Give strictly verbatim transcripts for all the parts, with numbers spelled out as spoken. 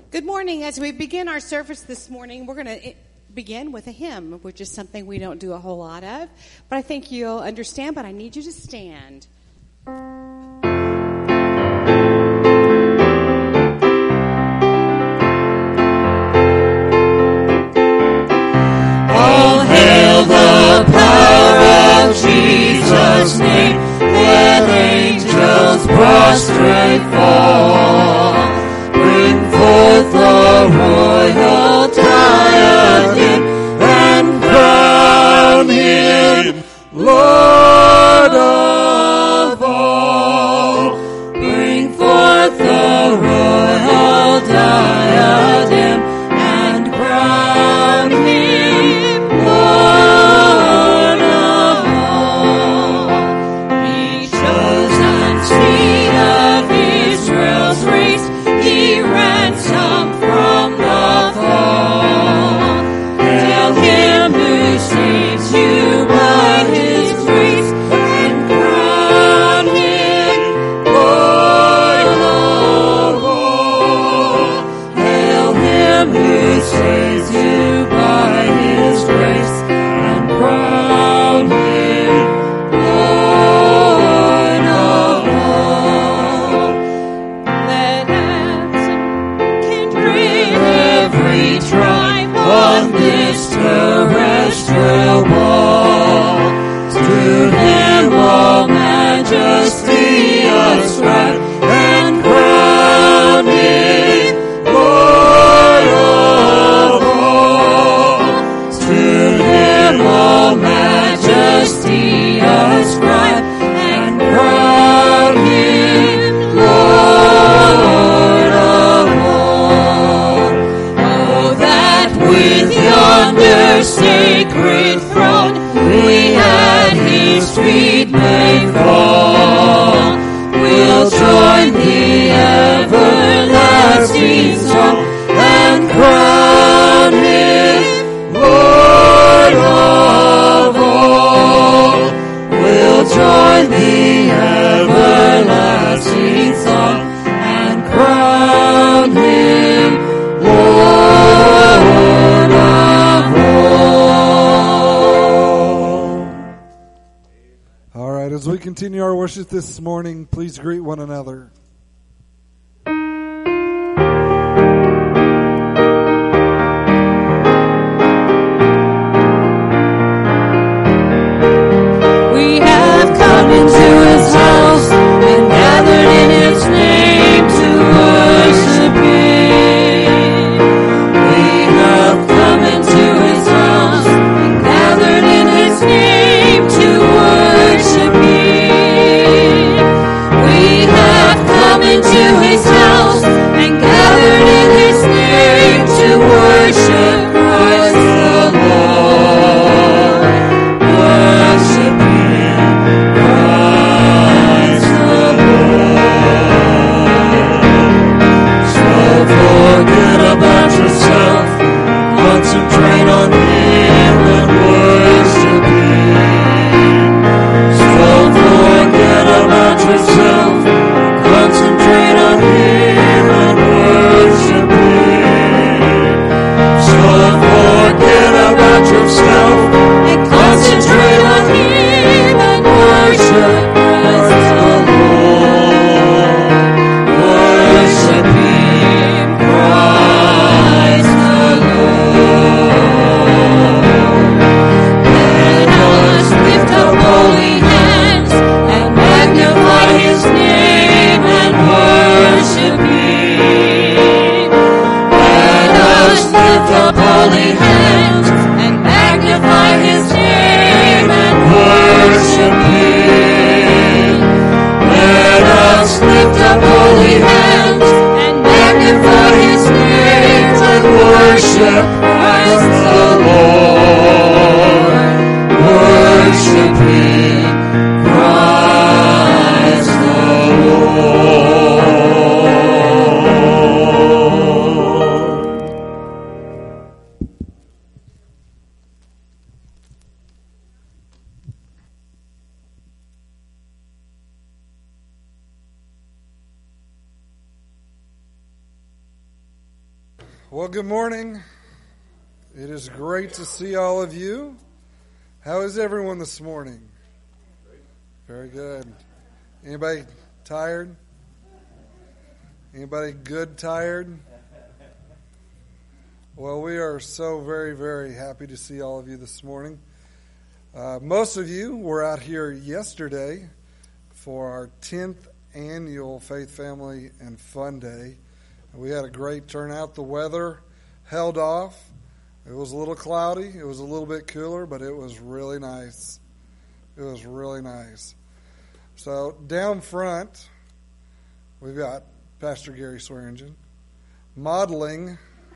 Good morning. As we begin our service this morning, we're going to begin with a hymn, which is something we don't do a whole lot of. But I think you'll understand, but I need you to stand. All hail the power of Jesus' name, let angels prostrate fall. Bring forth the royal diadem and crown him Lord of all. Bring forth the royal diadem and crown him Lord of all. He chosen seed of Israel's race, he ransomed from the fall. Hail him who saves you by his grace, and crown him Lord of all. Hail him who saves you by his grace, and crown him Lord of all. Let every tribe on this terrestrial wall to him all majesty ascribe, and crown him Lord of all. To him all majesty ascribe, and crown him Lord of all. With yonder sacred throne, we at his feet may fall. We'll join the everlasting song, and crown him Lord of all. We'll join the everlasting song, and crown him Lord of all. All right, as we continue our worship this morning, please greet one another. We have come into his house and gathered in his name to worship him. We have come into his house and gathered in his name to worship him. We have come into his house and gathered in his name to worship Christ the Lord. Worship him, Christ the Lord. So forget about yourself, concentrate on him and worship him. So forget about yourself, concentrate on him and worship him. So forget about yourself and concentrate on him and worship Christ the Lord. Worship him, Christ the Lord. Let us lift up holy hands and magnify his name and worship him. Let us lift up holy hands and magnify his name and worship him. Let us lift up holy hands and magnify his name and worship Christ the Lord. Worship him, Christ the Lord. Well, good morning. It is great to see all of you. How is everyone this morning? Very good. Anybody tired? Anybody good tired? Well, we are so very, very happy to see all of you this morning. Uh, most of you were out here yesterday for our tenth annual Faith, Family, and Fun Day. We had a great turnout. The weather held off. It was a little cloudy. It was a little bit cooler, but it was really nice. It was really nice. So down front, we've got Pastor Gary Swearingen modeling,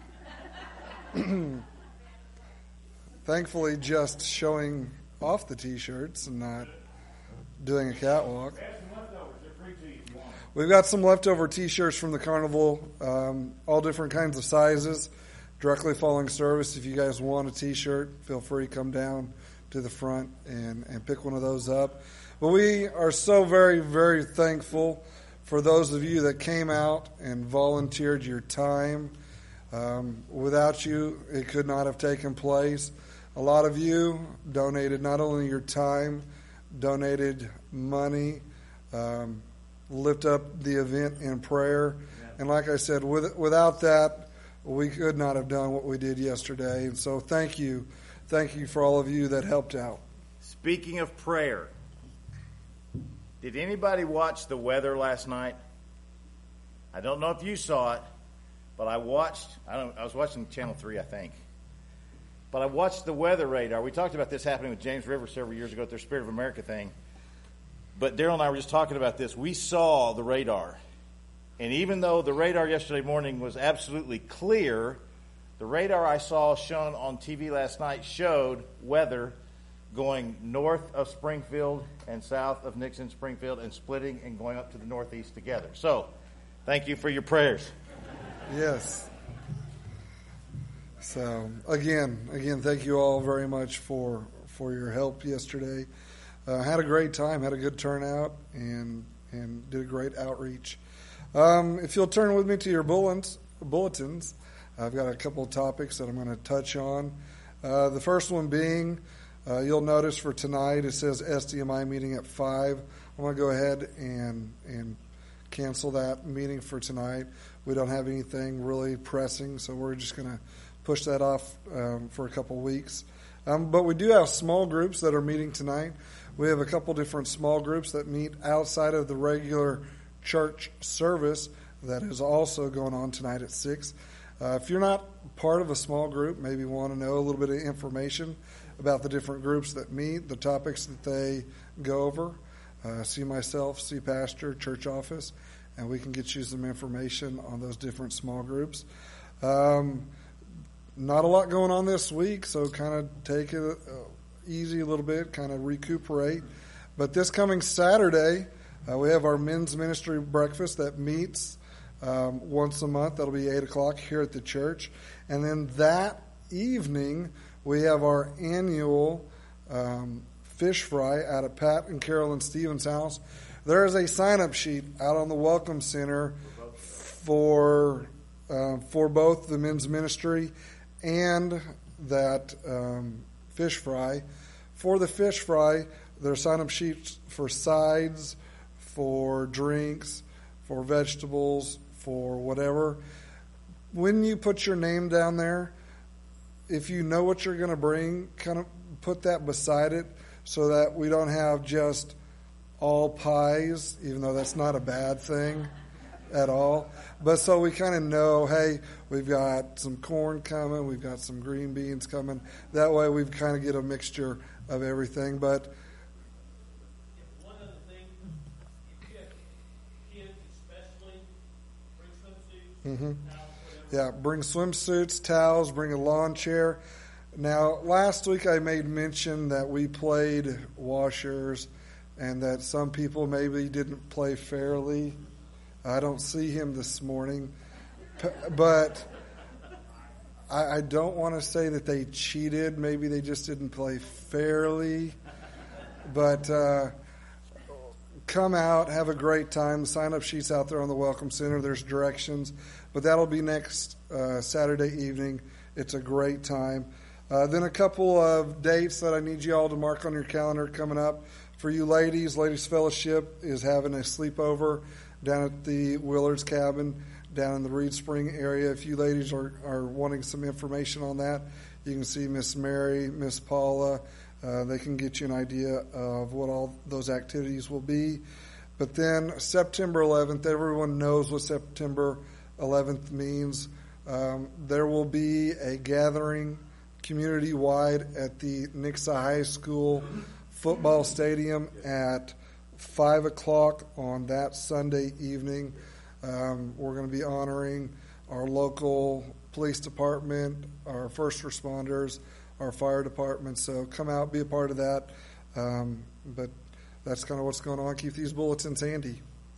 thankfully just showing off the T-shirts and not doing a catwalk. We've got some leftover T-shirts from the carnival, um, all different kinds of sizes, directly following service. If you guys want a T-shirt, feel free to come down to the front and, and pick one of those up. But we are so very, very thankful for those of you that came out and volunteered your time. Um, without you, it could not have taken place. A lot of you donated not only your time, donated money, um, lift up the event in prayer. And like I said, with, without that, we could not have done what we did yesterday. And so thank you. Thank you for all of you that helped out. Speaking of prayer, did anybody watch the weather last night? I don't know if you saw it, but I watched, I don't I was watching Channel three, I think. But I watched the weather radar. We talked about this happening with James River several years ago at their Spirit of America thing. But Daryl and I were just talking about this. We saw the radar. And even though the radar yesterday morning was absolutely clear, the radar I saw shown on T V last night showed weather going north of Springfield and south of Nixon Springfield and splitting and going up to the northeast together. So, thank you for your prayers. Yes. So, again, again, thank you all very much for, for your help yesterday. Uh, had a great time, had a good turnout, and and did a great outreach. Um, if you'll turn with me to your bulletins, bulletins, I've got a couple of topics that I'm going to touch on. Uh, the first one being, uh, you'll notice for tonight it says S D M I meeting at five. I'm going to go ahead and and cancel that meeting for tonight. We don't have anything really pressing, so we're just going to push that off um, for a couple weeks. Um, but we do have small groups that are meeting tonight. We have a couple different small groups that meet outside of the regular church service that is also going on tonight at six. Uh, if you're not part of a small group, maybe want to know a little bit of information about the different groups that meet, the topics that they go over, uh, see myself, see pastor, church office, and we can get you some information on those different small groups. Um, not a lot going on this week, so kind of take it uh, easy a little bit, kind of recuperate. But this coming Saturday, uh, we have our men's ministry breakfast that meets um, once a month. That'll be eight o'clock here at the church. And then that evening, we have our annual um, fish fry out at Pat and Carolyn Stevens' house. There is a sign-up sheet out on the Welcome Center for uh, for both the men's ministry and that um, fish fry. For the fish fry, there are sign-up sheets for sides, for drinks, for vegetables, for whatever. When you put your name down there, if you know what you're going to bring, kind of put that beside it so that we don't have just all pies, even though that's not a bad thing at all. But so we kind of know, hey, we've got some corn coming, we've got some green beans coming. That way we kind of get a mixture of everything. But one other thing, if you have kids especially, bring swimsuits, mm-hmm. towels, whatever. Yeah, bring swimsuits, towels, bring a lawn chair. Now, last week I made mention that we played washers and that some people maybe didn't play fairly. I don't see him this morning. But I, I don't want to say that they cheated. Maybe they just didn't play fairly. But uh, come out, have a great time. The sign-up sheet's out there on the Welcome Center. There's directions. But that'll be next uh, Saturday evening. It's a great time. Uh, then a couple of dates that I need you all to mark on your calendar coming up. For you ladies, Ladies Fellowship is having a sleepover down at the Willard's Cabin down in the Reed Spring area. If you ladies are, are wanting some information on that, you can see Miss Mary, Miss Paula. Uh, they can get you an idea of what all those activities will be. But then September eleventh, everyone knows what September eleventh means. Um, there will be a gathering community-wide at the Nixa High School football stadium at five o'clock on that Sunday evening. Um, we're going to be honoring our local police department, our first responders, our fire department. So come out, be a part of that. Um, but that's kind of what's going on. Keep these bulletins handy.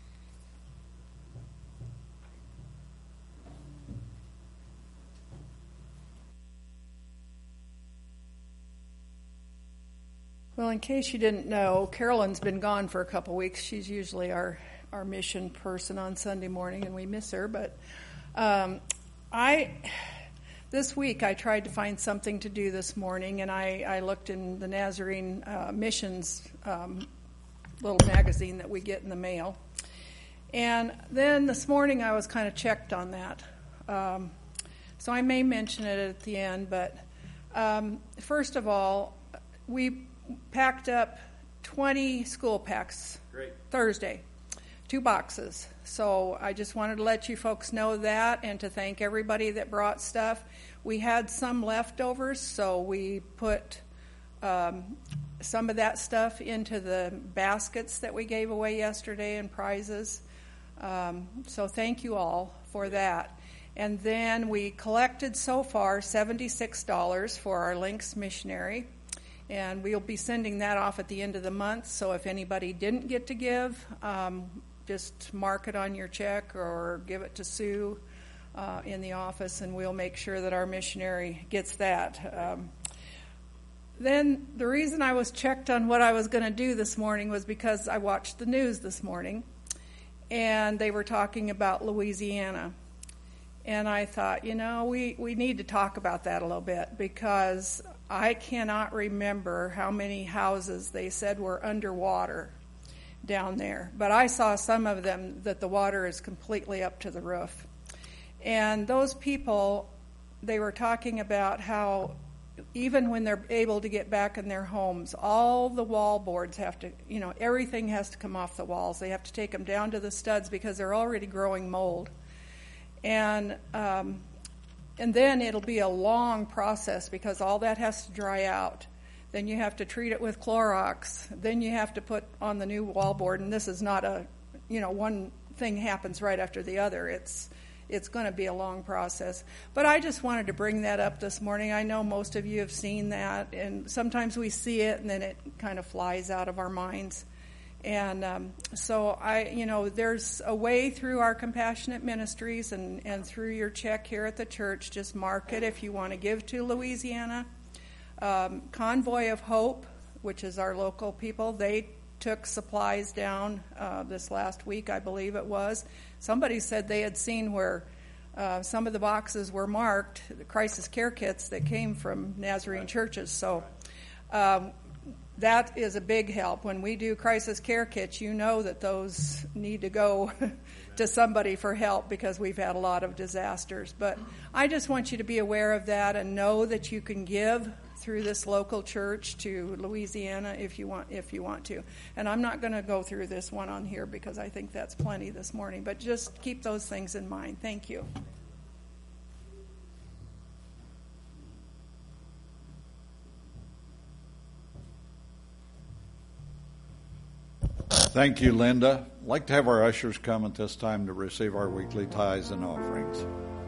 Well, in case you didn't know, Carolyn's been gone for a couple weeks. She's usually our, our mission person on Sunday morning, and we miss her. But um, I, this week, I tried to find something to do this morning, and I, I looked in the Nazarene uh, Missions um, little magazine that we get in the mail. And then this morning, I was kind of checked on that. Um, so I may mention it at the end, but um, first of all, we packed up twenty school packs Great. Thursday, two boxes. So I just wanted to let you folks know that and to thank everybody that brought stuff. We had some leftovers, so we put um, some of that stuff into the baskets that we gave away yesterday and prizes. Um, so thank you all for that. And then we collected so far seventy-six dollars for our Links missionary. And we'll be sending that off at the end of the month. So if anybody didn't get to give, um, just mark it on your check or give it to Sue uh, in the office, and we'll make sure that our missionary gets that. Um, then the reason I was checked on what I was going to do this morning was because I watched the news this morning, and they were talking about Louisiana. And I thought, you know, we, we need to talk about that a little bit, because I cannot remember how many houses they said were underwater down there. But I saw some of them that the water is completely up to the roof. And those people, they were talking about how even when they're able to get back in their homes, all the wall boards have to, you know, everything has to come off the walls. They have to take them down to the studs because they're already growing mold. And um, and then it'll be a long process because all that has to dry out. Then you have to treat it with Clorox. Then you have to put on the new wallboard. And this is not a, you know, one thing happens right after the other. It's it's going to be a long process. But I just wanted to bring that up this morning. I know most of you have seen that, and sometimes we see it and then it kind of flies out of our minds. And um, so I, you know, there's a way through our compassionate ministries and, and through your check here at the church. Just mark it if you want to give to Louisiana. Um, Convoy of Hope, which is our local people, they took supplies down uh, this last week, I believe it was. Somebody said they had seen where uh, some of the boxes were marked, the crisis care kits that came from Nazarene right. churches. So um, that is a big help. When we do crisis care kits, you know that those need to go to somebody for help because we've had a lot of disasters. But I just want you to be aware of that and know that you can give through this local church to Louisiana if you want if you want to. And I'm not going to go through this one on here because I think that's plenty this morning. But just keep those things in mind. Thank you. Thank you, Linda. I'd like to have our ushers come at this time to receive our weekly tithes and offerings.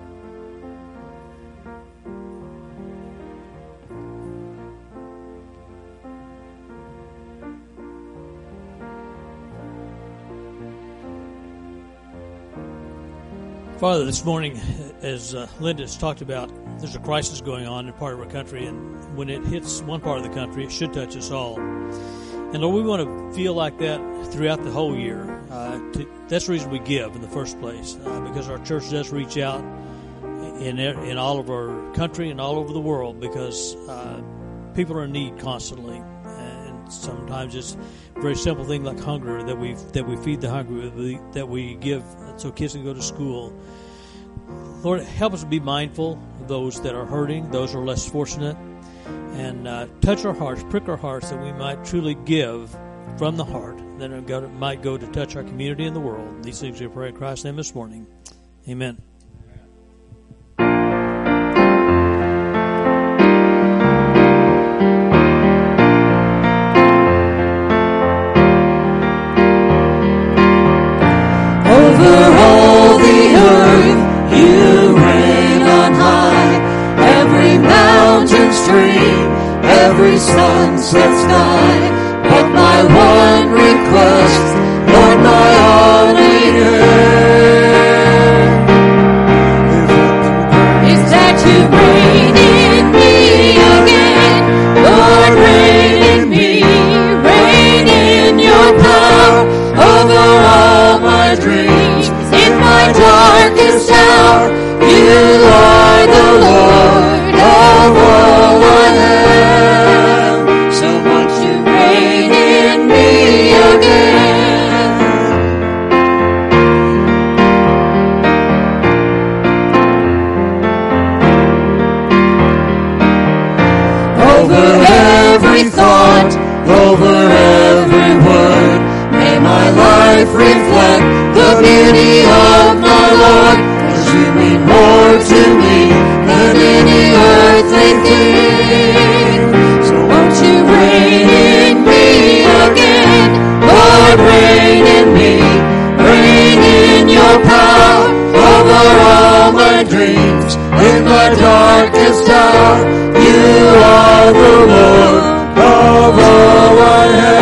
Father, this morning, as uh, Linda has talked about, there's a crisis going on in part of our country, and when it hits one part of the country, it should touch us all. And Lord, we want to feel like that throughout the whole year. Uh, to, that's the reason we give in the first place, uh, because our church does reach out in in all of our country and all over the world, because uh, people are in need constantly. And sometimes it's a very simple thing like hunger that we that we feed the hungry, that we, that we give so kids can go to school. Lord, help us to be mindful of those that are hurting, those who are less fortunate, and uh, touch our hearts, prick our hearts, that we might truly give from the heart, that it might go to touch our community and the world. These things we pray in Christ's name this morning. Amen. Over all the earth you reign on high, every mountain stream, every sunset sky. But my one request, Lord, my only aim, is that you reign in me again. Lord, reign in me, reign in your power over all my dreams. In my darkest hour, you are the Lord of all I am. So won't you reign in me again? Over every thought, over every word, may my life reflect the beauty of my Lord. 'Cause you mean more to me than any earthly thing. So won't you reign in me again? Lord, reign in me, reign in your power over all my dreams. In my darkest hour, you are the Lord of all I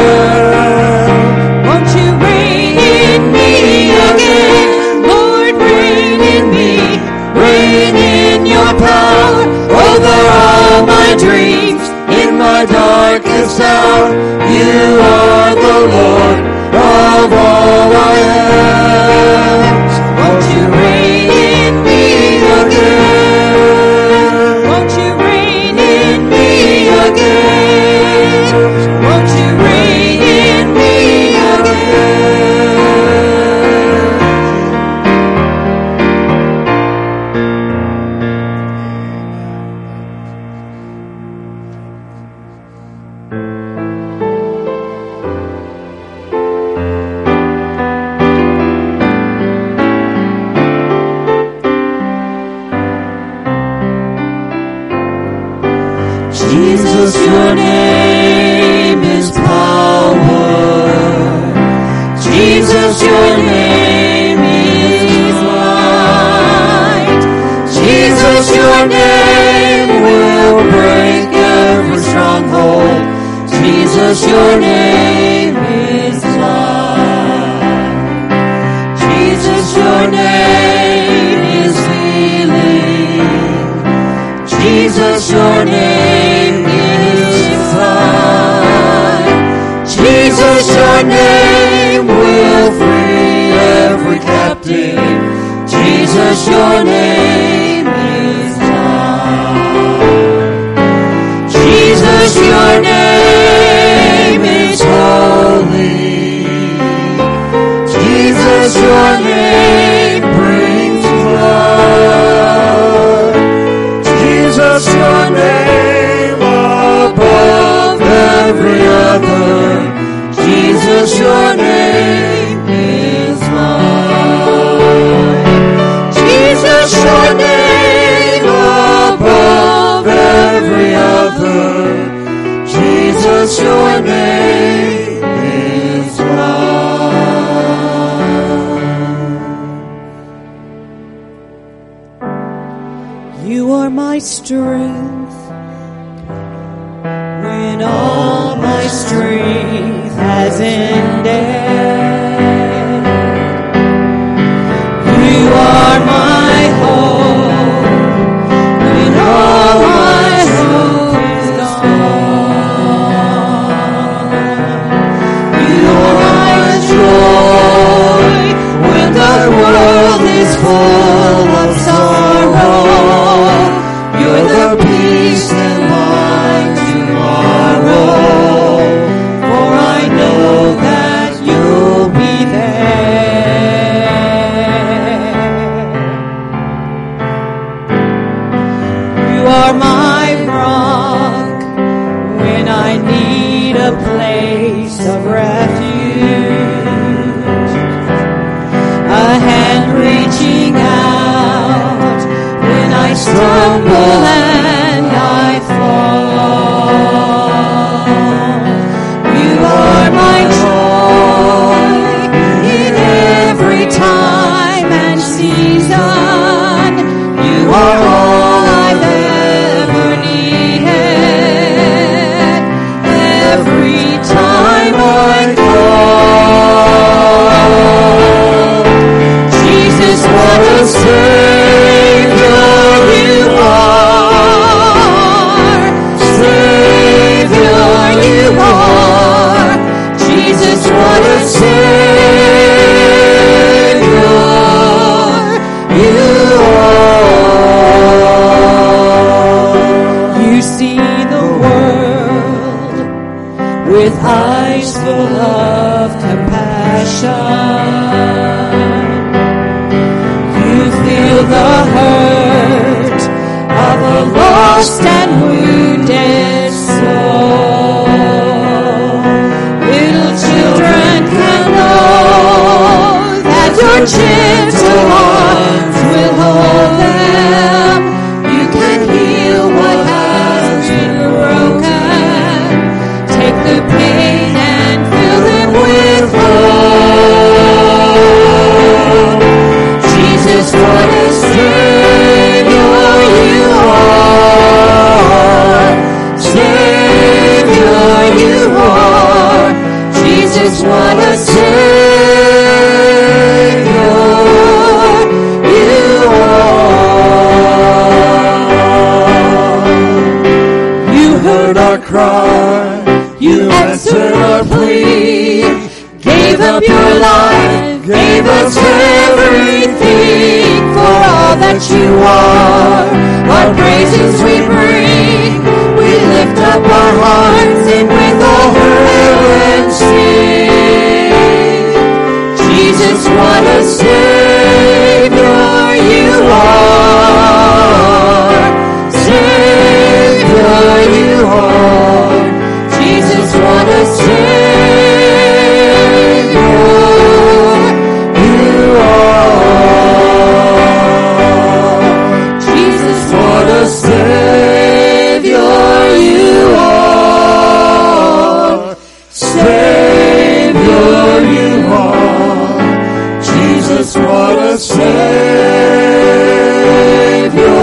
have. Won't you reign in me again? Lord, reign in me, reign in your power over all my dreams. In my darkest hour, you are the Lord of all I have. So won't you reign in me again? Won't you reign in me again? So won't you reign in me again? Jesus, your name is power. Jesus, your name is light. Jesus, your name will break every stronghold. Jesus, your name is light. Jesus, your name is healing. Jesus, your name is light. Jesus, your name will free every captive. Jesus, your name is light. Jesus, your name is holy. Jesus, your name brings life. Jesus, your name above every other. Jesus, your name is light. Jesus, your name above every other. Jesus, your name is light. You are my strength when all my strength has ended. You are my hope when all my hope is gone. with eyes full of compassion. You feel the hurt of a lost and wounded soul. Little children can know that your gentle arms will hold them. You can heal what has been broken. Take the pain and fill them with hope. Jesus, what a Savior you are. Savior you are. Jesus, what a Savior you are. You heard our cry, you answered our plea, gave up your life, gave us everything for all that you are. Our praises we bring, we lift up our hearts and with all heaven sing. Jesus, what a Savior you are. Savior you are. Jesus, what a Savior you are. Jesus, what a Savior you are. Savior you are. Jesus, what a Savior you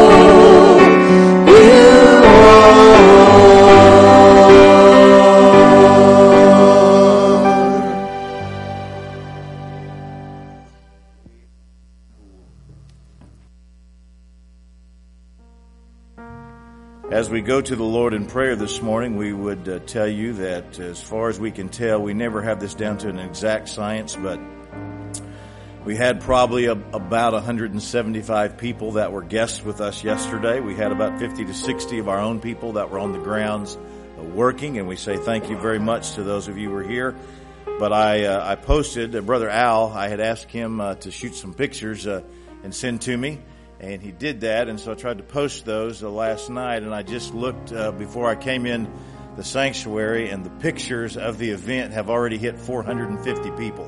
As we go to the Lord in prayer this morning, we would uh, tell you that as far as we can tell, we never have this down to an exact science, but we had probably a, about one hundred seventy-five people that were guests with us yesterday. We had about fifty to sixty of our own people that were on the grounds uh, working, and we say thank you very much to those of you who were here. But I uh, I posted, uh, Brother Al, I had asked him uh, to shoot some pictures uh, and send to me. And he did that, and so I tried to post those uh, last night, and I just looked uh, before I came in the sanctuary, and the pictures of the event have already hit four hundred fifty people.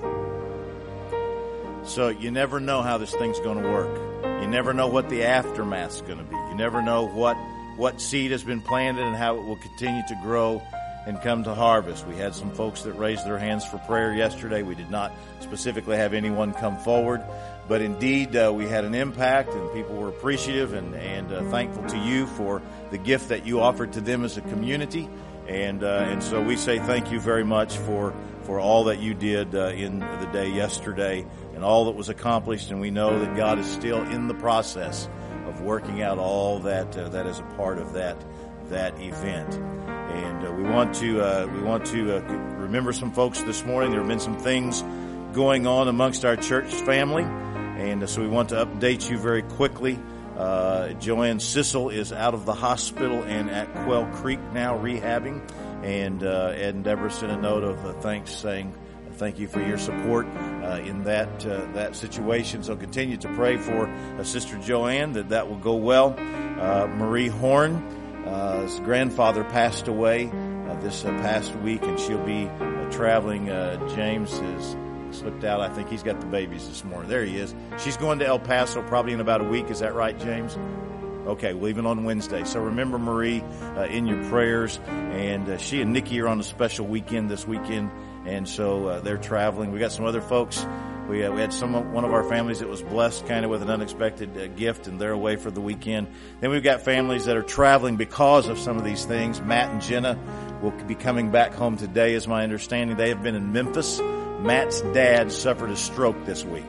So you never know how this thing's going to work. You never know what the aftermath's going to be. You never know what, what seed has been planted and how it will continue to grow and come to harvest. We had some folks that raised their hands for prayer yesterday. We did not specifically have anyone come forward. But indeed, uh, we had an impact, and people were appreciative and, and uh, thankful to you for the gift that you offered to them as a community. And uh, and so we say thank you very much for, for all that you did uh, in the day yesterday and all that was accomplished. And we know that God is still in the process of working out all that uh, that is a part of that that event. And uh, we want to uh, we want to uh, remember some folks this morning. There have been some things going on amongst our church family. And so we want to update you very quickly. Uh, Joanne Sissel is out of the hospital and at Quail Creek now rehabbing. And uh, Ed and Deborah sent a note of uh, thanks, saying thank you for your support uh, in that uh, that situation. So continue to pray for uh, Sister Joanne that that will go well. Uh, Marie Horn, uh, his grandfather passed away uh, this uh, past week, and she'll be uh, traveling. Uh, James is slipped out. I think he's got the babies this morning. There he is. She's going to El Paso probably in about a week. Is that right, James? Okay, we're leaving on Wednesday. So remember Marie uh, in your prayers. And uh, she and Nikki are on a special weekend this weekend. And so uh, they're traveling. We got some other folks. We, uh, we had some one of our families that was blessed kind of with an unexpected uh, gift, and they're away for the weekend. Then we've got families that are traveling because of some of these things. Matt and Jenna will be coming back home today, is my understanding. They have been in Memphis. Matt's dad suffered a stroke this week,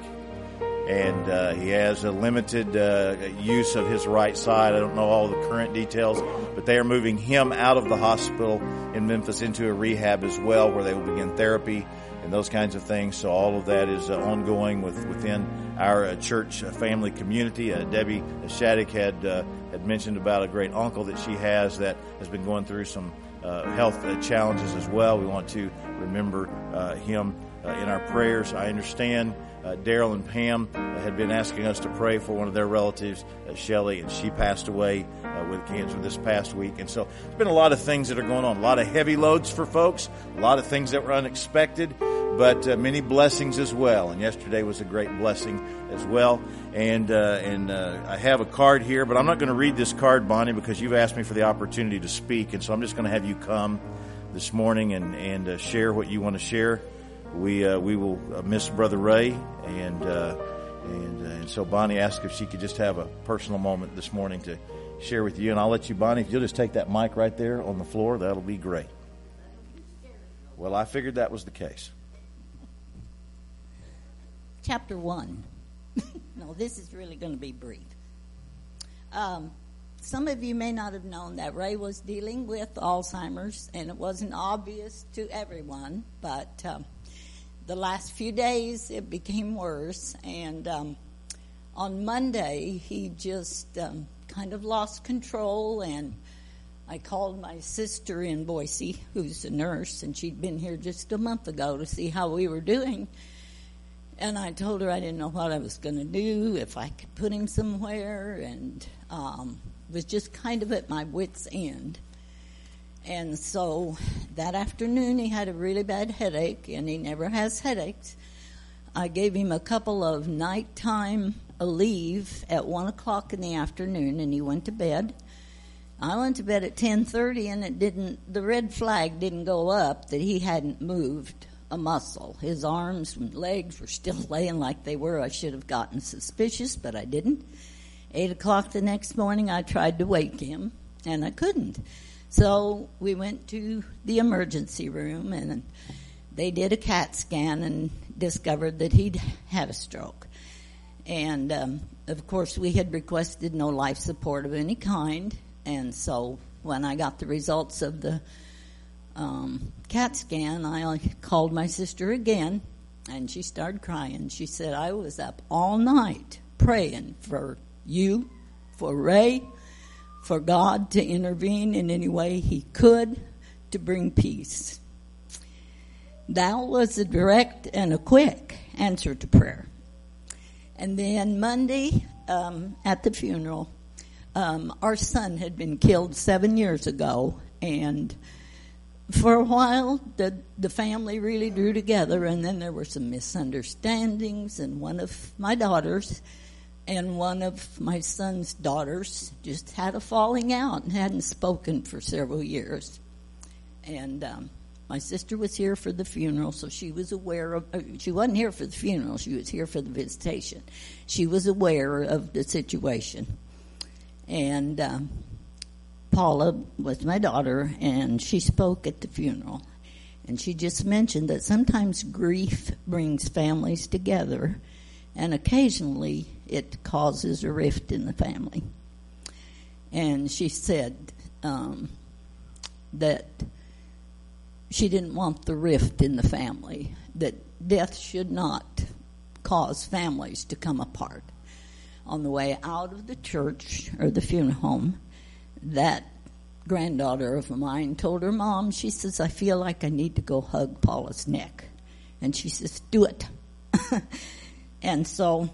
and uh, he has a limited uh, use of his right side. I don't know all the current details, but they are moving him out of the hospital in Memphis into a rehab as well, where they will begin therapy and those kinds of things. So all of that is uh, ongoing with, within our uh, church uh, family community. Uh, Debbie Shattuck had uh, had mentioned about a great uncle that she has that has been going through some uh, health uh, challenges as well. We want to remember uh, him uh, in our prayers. I understand uh, Daryl and Pam uh, had been asking us to pray for one of their relatives, uh, Shelley, and she passed away uh, with cancer this past week. And so there's been a lot of things that are going on, a lot of heavy loads for folks, a lot of things that were unexpected, but uh, many blessings as well. And yesterday was a great blessing as well. And uh, and uh, I have a card here, but I'm not going to read this card, Bonnie, because you've asked me for the opportunity to speak. And so I'm just going to have you come this morning and, and uh, share what you want to share. We uh, we will uh, miss Brother Ray. And, uh, and, uh, and so Bonnie asked if she could just have a personal moment this morning to share with you. And I'll let you, Bonnie, if you'll just take that mic right there on the floor, that'll be great. Well, I figured that was the case. Chapter one. No, this is really going to be brief. Um, some of you may not have known that Ray was dealing with Alzheimer's, and it wasn't obvious to everyone, but um, the last few days it became worse, and um, on Monday he just um, kind of lost control, and I called my sister in Boise, who's a nurse, and she'd been here just a month ago to see how we were doing. And I told her I didn't know what I was going to do, if I could put him somewhere, and um, was just kind of at my wit's end. And so that afternoon he had a really bad headache, and he never has headaches. I gave him a couple of nighttime leave at one o'clock in the afternoon, and he went to bed. I went to bed at ten thirty, and it didn't. The red flag didn't go up that he hadn't moved a muscle. His arms and legs were still laying like they were. I should have gotten suspicious, but I didn't. Eight o'clock the next morning, I tried to wake him, and I couldn't. So we went to the emergency room, and they did a CAT scan and discovered that he'd had a stroke. And, um, of course, we had requested no life support of any kind, and so when I got the results of the Um, CAT scan, I called my sister again, and she started crying. She said, I was up all night praying for you, for Ray, for God to intervene in any way he could to bring peace. That was a direct and a quick answer to prayer. And then Monday, um, at the funeral, um, our son had been killed seven years ago, and for a while, the the family really drew together, and then there were some misunderstandings, and one of my daughters and one of my son's daughters just had a falling out and hadn't spoken for several years. And um, my sister was here for the funeral, so she was aware of, uh, she wasn't here for the funeral, she was here for the visitation. She was aware of the situation. And um Paula was my daughter, and she spoke at the funeral. And she just mentioned that sometimes grief brings families together, and occasionally it causes a rift in the family. And she said um, that she didn't want the rift in the family, that death should not cause families to come apart. On the way out of the church or the funeral home, that granddaughter of mine told her mom, she says, I feel like I need to go hug Paula's neck. And she says, do it. And so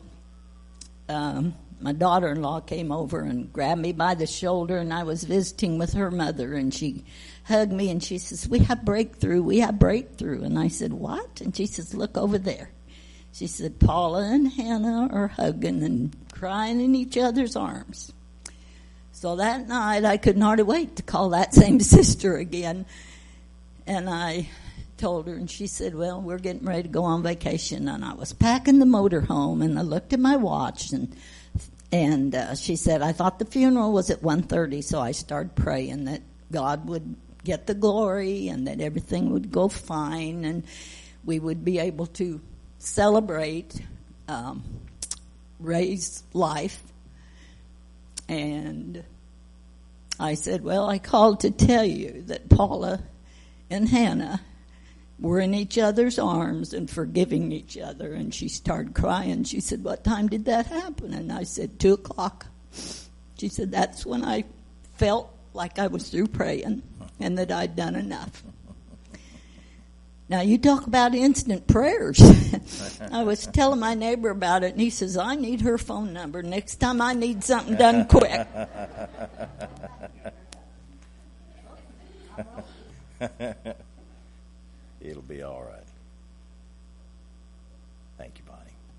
um, my daughter-in-law came over and grabbed me by the shoulder, and I was visiting with her mother, and she hugged me, and she says, we have breakthrough, we have breakthrough. And I said, what? And she says, look over there. She said, Paula and Hannah are hugging and crying in each other's arms. So that night, I couldn't hardly wait to call that same sister again. And I told her, and she said, well, we're getting ready to go on vacation. And I was packing the motorhome, and I looked at my watch, and and uh, she said, I thought the funeral was at one thirty, so I started praying that God would get the glory and that everything would go fine and we would be able to celebrate um, Ray's life. And I said, well, I called to tell you that Paula and Hannah were in each other's arms and forgiving each other. And she started crying. She said, what time did that happen? And I said, two o'clock. She said, that's when I felt like I was through praying. and that I'd done enough. Now, you talk about instant prayers. I was telling my neighbor about it, and he says, I need her phone number next time I need something done quick. It'll be all right. Thank you, Bonnie.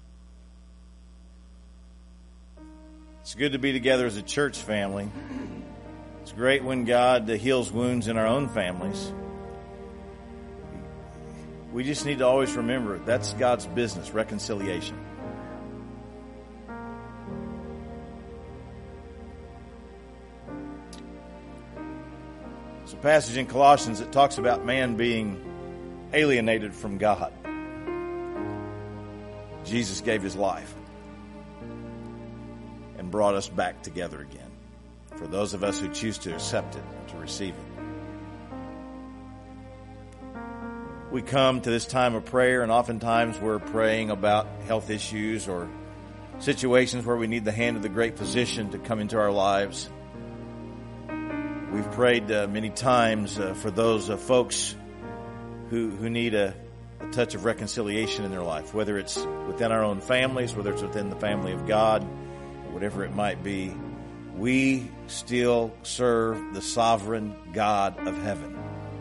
It's good to be together as a church family. It's great when God heals wounds in our own families. We just need to always remember that's God's business, reconciliation. There's a passage in Colossians that talks about man being alienated from God. Jesus gave his life and brought us back together again. For those of us who choose to accept it and to receive it. We come to this time of prayer, and oftentimes we're praying about health issues or situations where we need the hand of the great physician to come into our lives. We've prayed uh, many times uh, for those uh, folks who, who need a, a touch of reconciliation in their life, whether it's within our own families, whether it's within the family of God, or whatever it might be. We still serve the sovereign God of heaven.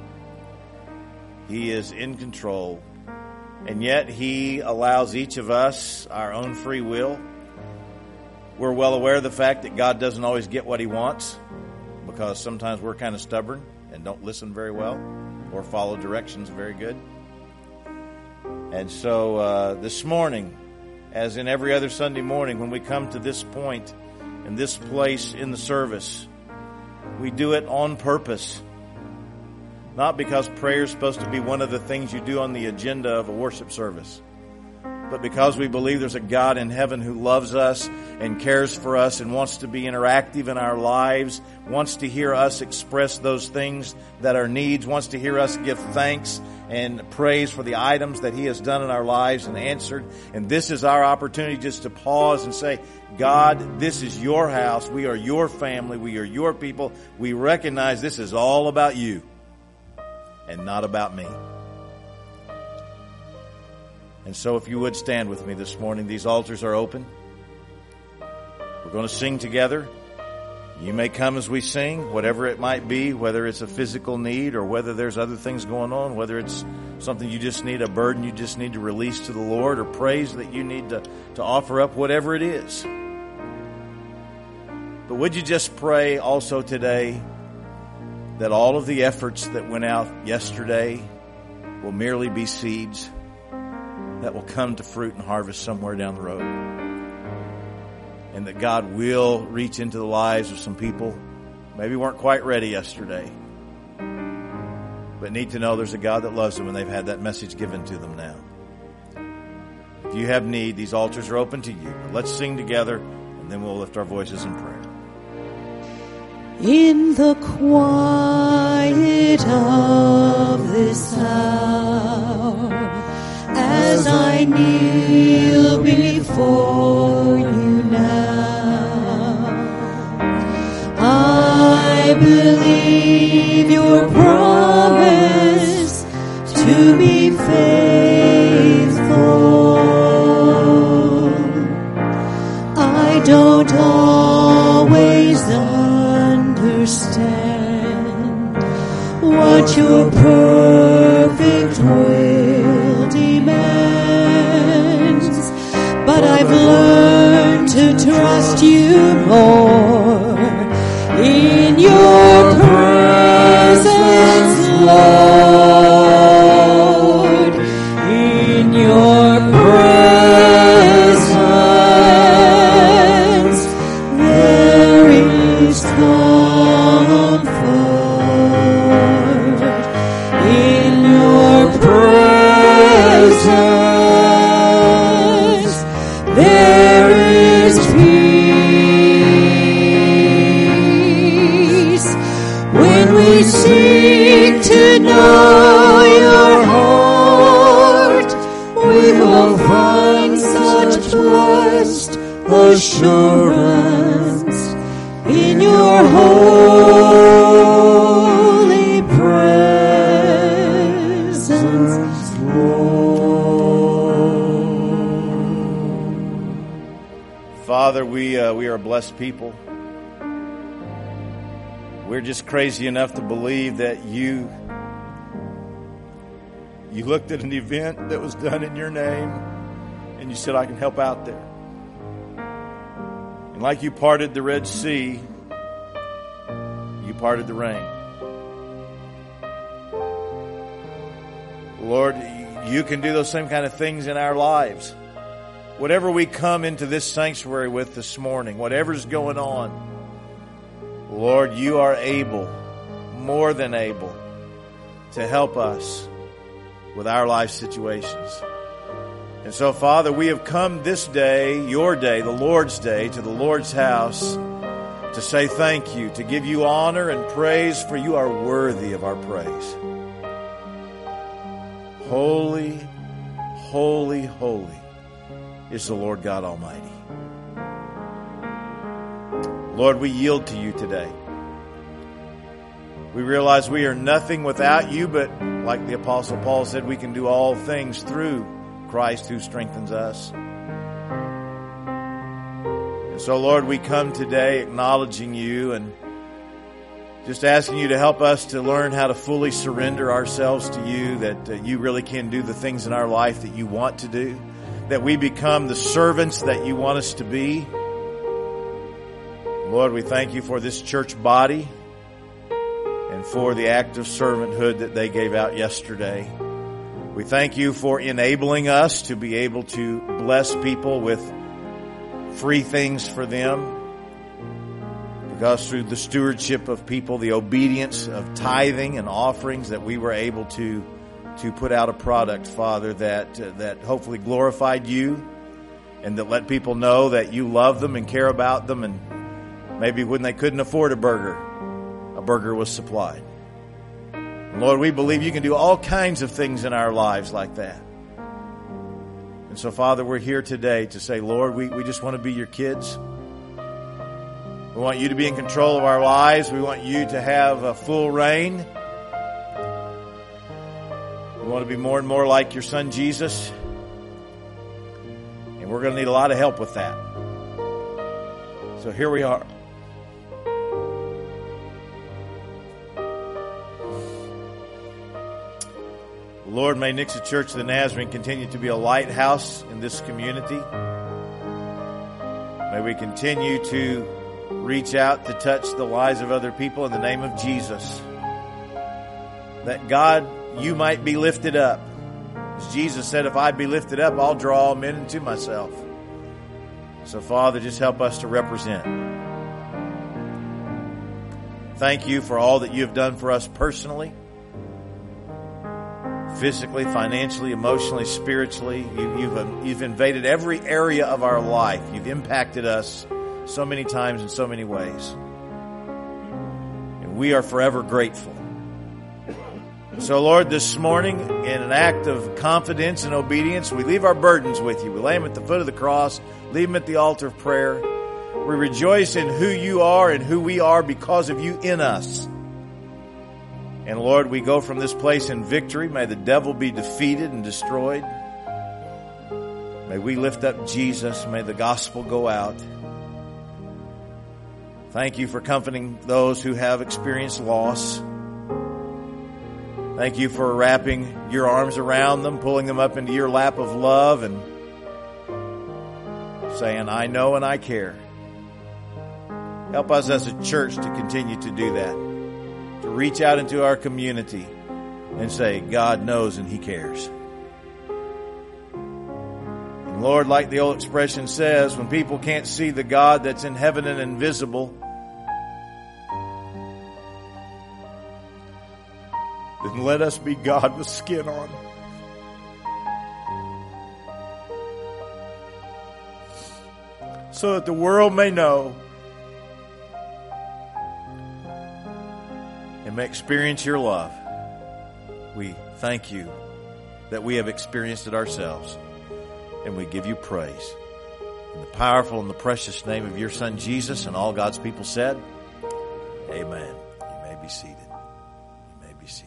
He is in control, and yet He allows each of us our own free will. We're well aware of the fact that God doesn't always get what He wants, because sometimes we're kind of stubborn and don't listen very well or follow directions very good. And so uh, this morning, as in every other Sunday morning, when we come to this point in this place in the service, we do it on purpose. Not because prayer is supposed to be one of the things you do on the agenda of a worship service, but because we believe there's a God in heaven who loves us and cares for us and wants to be interactive in our lives, wants to hear us express those things that are needs, wants to hear us give thanks and praise for the items that He has done in our lives and answered. And this is our opportunity just to pause and say, God, this is your house. We are your family. We are your people. We recognize this is all about you and not about me. And so if you would stand with me this morning, these altars are open. We're going to sing together. You may come as we sing, whatever it might be, whether it's a physical need or whether there's other things going on, whether it's something you just need, a burden you just need to release to the Lord, or praise that you need to, to offer up, whatever it is. But would you just pray also today that all of the efforts that went out yesterday will merely be seeds that will come to fruit and harvest somewhere down the road. And that God will reach into the lives of some people maybe weren't quite ready yesterday, but need to know there's a God that loves them and they've had that message given to them now. If you have need, these altars are open to you. Let's sing together, and then we'll lift our voices in prayer. In the quiet of this hour, as I kneel before you now, I believe your promise to be faithful. I don't always understand what your perfect will demands, but I've learned to trust you more in your presence, Lord, in your presence there is comfort, in your presence there is peace. When we seek to know your heart, we will find such blessed assurance in your holy Father, we uh, we are a blessed people. We're just crazy enough to believe that you you looked at an event that was done in your name and you said, I can help out there. And like you parted the Red Sea, you parted the rain. Lord, you can do those same kind of things in our lives. Whatever we come into this sanctuary with this morning, whatever's going on, Lord, you are able, more than able, to help us with our life situations. And so, Father, we have come this day, your day, the Lord's day, to the Lord's house to say thank you, to give you honor and praise, for you are worthy of our praise. Holy, holy, holy is the Lord God Almighty. Lord, we yield to you today. We realize we are nothing without you, but like the Apostle Paul said, we can do all things through Christ who strengthens us. And so, Lord, we come today acknowledging you and just asking you to help us to learn how to fully surrender ourselves to you, that uh, you really can do the things in our life that you want to do, that we become the servants that you want us to be. Lord, we thank you for this church body and for the act of servanthood that they gave out yesterday. We thank you for enabling us to be able to bless people with free things for them, because through the stewardship of people, the obedience of tithing and offerings, that we were able to to put out a product, Father, that uh, that hopefully glorified you, and that let people know that you love them and care about them, and maybe when they couldn't afford a burger, a burger was supplied. Lord, we believe you can do all kinds of things in our lives like that. And so, Father, we're here today to say, Lord, we, we just want to be your kids. We want you to be in control of our lives. We want you to have a full reign. We want to be more and more like your Son, Jesus. And we're going to need a lot of help with that. So here we are. Lord, may Nixa Church of the Nazarene continue to be a lighthouse in this community. May we continue to reach out to touch the lives of other people in the name of Jesus. That God, you might be lifted up. As Jesus said, if I be lifted up, I'll draw all men into myself. So, Father, just help us to represent. Thank you for all that you have done for us personally. Physically, financially, emotionally, spiritually. You, you've, you've invaded every area of our life. You've impacted us so many times in so many ways. And we are forever grateful. So, Lord, this morning, in an act of confidence and obedience, we leave our burdens with you. We lay them at the foot of the cross, leave them at the altar of prayer. We rejoice in who you are and who we are because of you in us. And Lord, we go from this place in victory. May the devil be defeated and destroyed. May we lift up Jesus. May the gospel go out. Thank you for comforting those who have experienced loss. Thank you for wrapping your arms around them, pulling them up into your lap of love and saying, I know and I care. Help us as a church to continue to do that. To reach out into our community and say, God knows and He cares. And Lord, like the old expression says, when people can't see the God that's in heaven and invisible, then let us be God with skin on. So that the world may know and may experience your love. We thank you that we have experienced it ourselves, and we give you praise. In the powerful and the precious name of your Son, Jesus, and all God's people said, amen. You may be seated. You may be seated.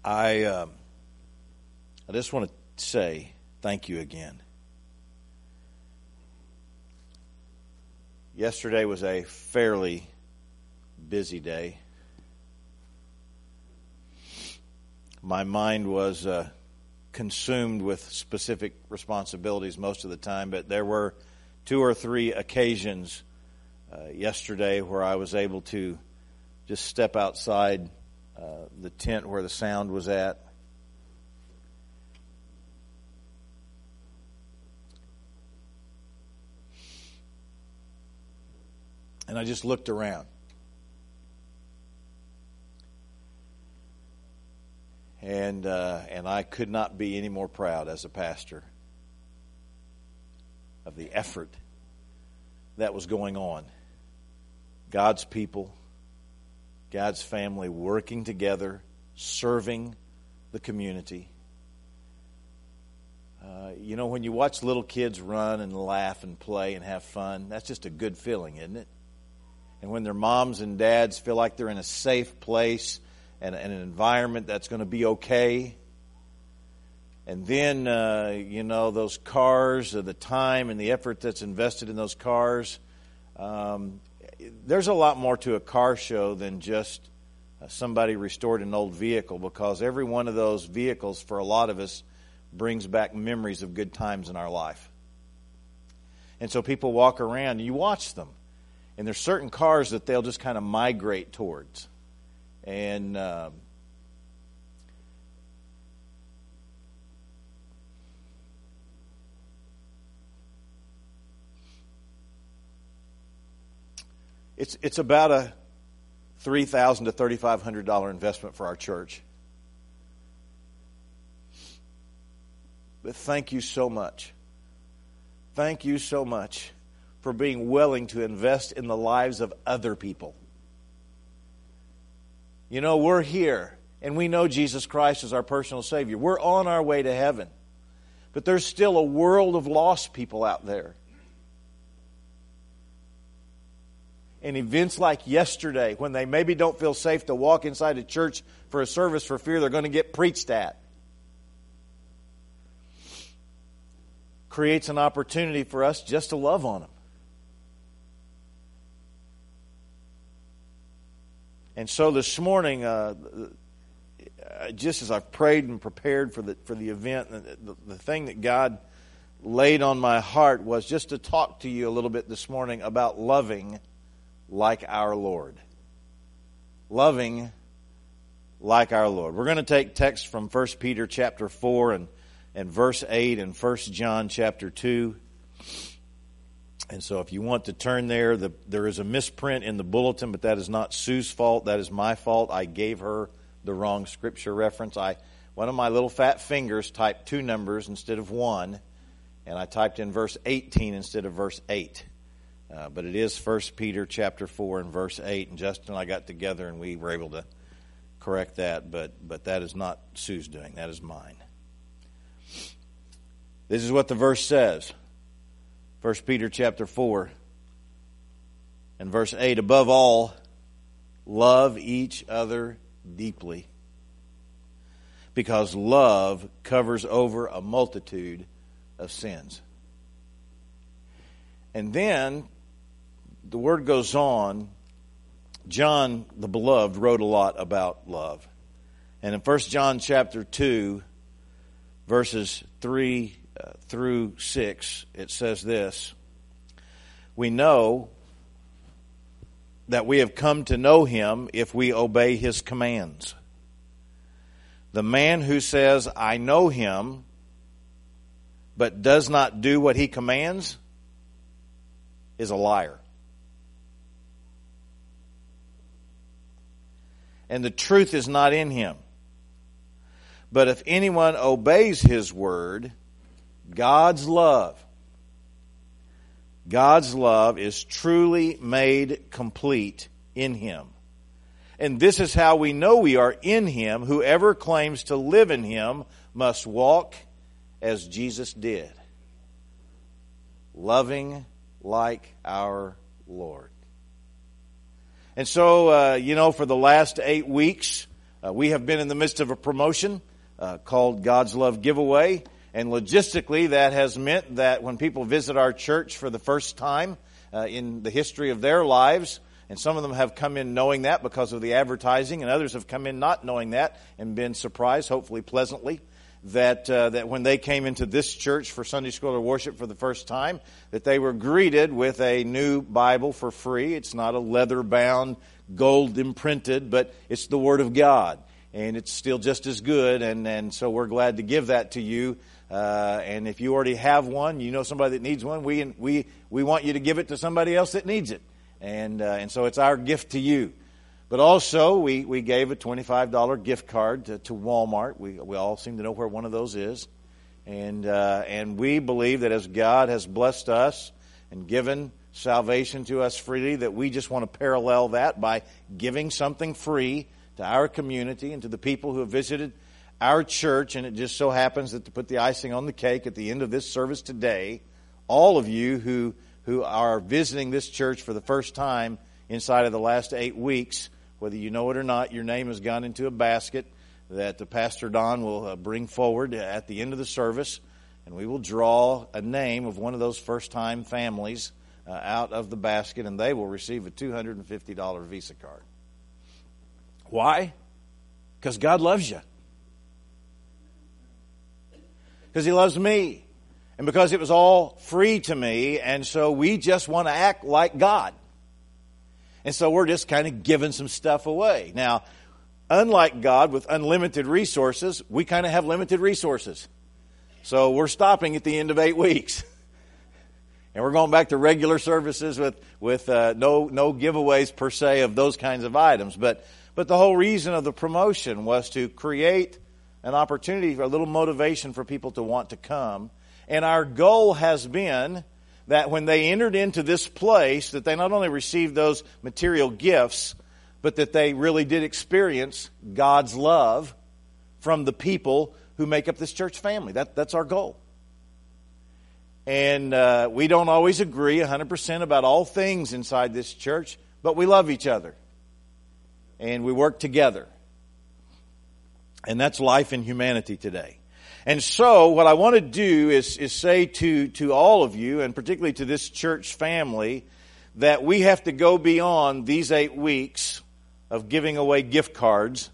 I um, I just want to say thank you again. Yesterday was a fairly busy day. My mind was uh, consumed with specific responsibilities most of the time, but there were two or three occasions uh, yesterday where I was able to just step outside uh, the tent where the sound was at. And I just looked around. And uh, and I could not be any more proud as a pastor of the effort that was going on. God's people, God's family working together, serving the community. Uh, you know, when you watch little kids run and laugh and play and have fun, that's just a good feeling, isn't it? And when their moms and dads feel like they're in a safe place and, and an environment that's going to be okay. And then, uh, you know, those cars, uh, the time and the effort that's invested in those cars. Um, there's a lot more to a car show than just uh, somebody restored an old vehicle, because every one of those vehicles, for a lot of us, brings back memories of good times in our life. And so people walk around and you watch them. And there's certain cars that they'll just kind of migrate towards. And um, it's it's about a three thousand to thirty-five hundred dollar investment for our church. But thank you so much. Thank you so much for being willing to invest in the lives of other people. You know, we're here, and we know Jesus Christ is our personal Savior. We're on our way to heaven. But there's still a world of lost people out there. And events like yesterday, when they maybe don't feel safe to walk inside a church for a service for fear they're going to get preached at, creates an opportunity for us just to love on them. And so this morning, uh, just as I've prayed and prepared for the for the event, the, the thing that God laid on my heart was just to talk to you a little bit this morning about loving like our Lord. Loving like our Lord. We're going to take text from First Peter chapter four and, and verse eight and First John chapter two. And so if you want to turn there, the, there is a misprint in the bulletin, but that is not Sue's fault. That is my fault. I gave her the wrong scripture reference. I one of my little fat fingers typed two numbers instead of one, and I typed in verse eighteen instead of verse eight. Uh, but it is First Peter chapter four and verse eight, and Justin and I got together and we were able to correct that, but, but that is not Sue's doing. That is mine. This is what the verse says. First Peter chapter four and verse eight, above all, love each other deeply, because love covers over a multitude of sins. And then the word goes on. John, the beloved, wrote a lot about love. And in First John chapter two, verses three Uh, through six, it says this: we know that we have come to know Him if we obey His commands. The man who says, I know Him, but does not do what He commands, is a liar. And the truth is not in him. But if anyone obeys His word, God's love, God's love is truly made complete in Him. And this is how we know we are in Him. Whoever claims to live in Him must walk as Jesus did, loving like our Lord. And so, uh, you know, for the last eight weeks, Uh, we have been in the midst of a promotion uh, called God's Love Giveaway, and logistically that has meant that when people visit our church for the first time uh, in the history of their lives, and some of them have come in knowing that because of the advertising, and others have come in not knowing that and been surprised, hopefully pleasantly, that uh, that when they came into this church for Sunday school or worship for the first time, that they were greeted with a new Bible for free. It's not a leather-bound, gold imprinted, but it's the Word of God, and it's still just as good, and, and so we're glad to give that to you. Uh, and if you already have one, you know somebody that needs one, we we we want you to give it to somebody else that needs it, and uh, and so it's our gift to you. But also, we, we gave a twenty-five dollars gift card to, to Walmart. We we all seem to know where one of those is. And uh, and we believe that as God has blessed us and given salvation to us freely, that we just want to parallel that by giving something free to our community and to the people who have visited our church. And it just so happens that to put the icing on the cake at the end of this service today, all of you who, who are visiting this church for the first time inside of the last eight weeks, whether you know it or not, your name has gone into a basket that the Pastor Don will uh, bring forward at the end of the service, and we will draw a name of one of those first-time families uh, out of the basket, and they will receive a two hundred fifty dollars Visa card. Why? Because God loves you. Because He loves me. And because it was all free to me, and so we just want to act like God. And so we're just kind of giving some stuff away. Now, unlike God with unlimited resources, we kind of have limited resources. So we're stopping at the end of eight weeks. And we're going back to regular services with, with uh, no no giveaways per se of those kinds of items. But, but the whole reason of the promotion was to create an opportunity, for a little motivation for people to want to come. And our goal has been that when they entered into this place, that they not only received those material gifts, but that they really did experience God's love from the people who make up this church family. That, that's our goal. And uh, we don't always agree one hundred percent about all things inside this church, but we love each other. And we work together. And that's life in humanity today. And so what I want to do is, is say to, to all of you, and particularly to this church family, that we have to go beyond these eight weeks of giving away gift cards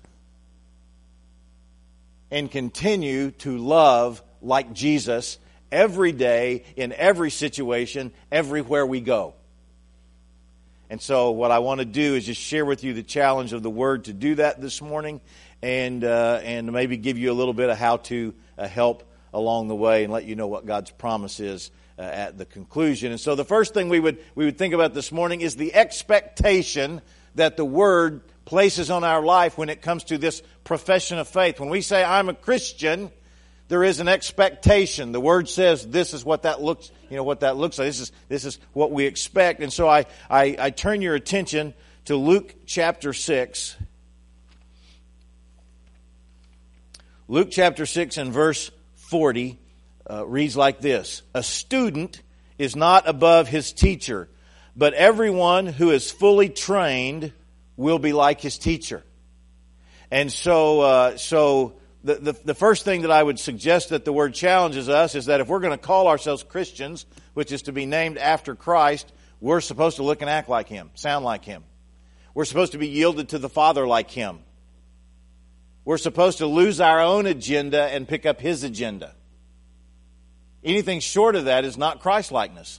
and continue to love like Jesus every day, in every situation, everywhere we go. And so what I want to do is just share with you the challenge of the Word to do that this morning, and uh, and maybe give you a little bit of how to uh, help along the way and let you know what God's promise is uh, at the conclusion. And so the first thing we would we would think about this morning is the expectation that the Word places on our life when it comes to this profession of faith. When we say, I'm a Christian, there is an expectation. The Word says this is what that looks, you know, what that looks like. This is this is what we expect. And so I, I, I turn your attention to Luke chapter six. Luke chapter six and verse forty uh, reads like this. A student is not above his teacher, but everyone who is fully trained will be like his teacher. And so, uh, so the, the the first thing that I would suggest that the Word challenges us is that if we're going to call ourselves Christians, which is to be named after Christ, we're supposed to look and act like Him, sound like Him. We're supposed to be yielded to the Father like Him. We're supposed to lose our own agenda and pick up His agenda. Anything short of that is not Christ-likeness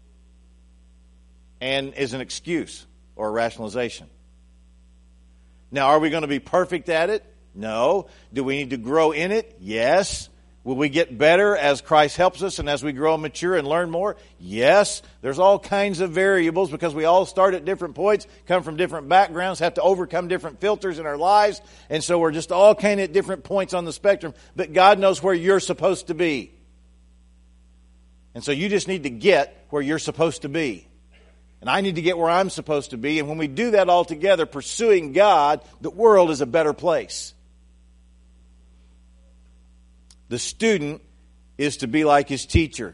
and is an excuse or a rationalization. Now, are we going to be perfect at it? No. Do we need to grow in it? Yes. Will we get better as Christ helps us and as we grow and mature and learn more? Yes. There's all kinds of variables because we all start at different points, come from different backgrounds, have to overcome different filters in our lives, and so we're just all kind of at different points on the spectrum. But God knows where you're supposed to be. And so you just need to get where you're supposed to be. And I need to get where I'm supposed to be. And when we do that all together, pursuing God, the world is a better place. The student is to be like his teacher.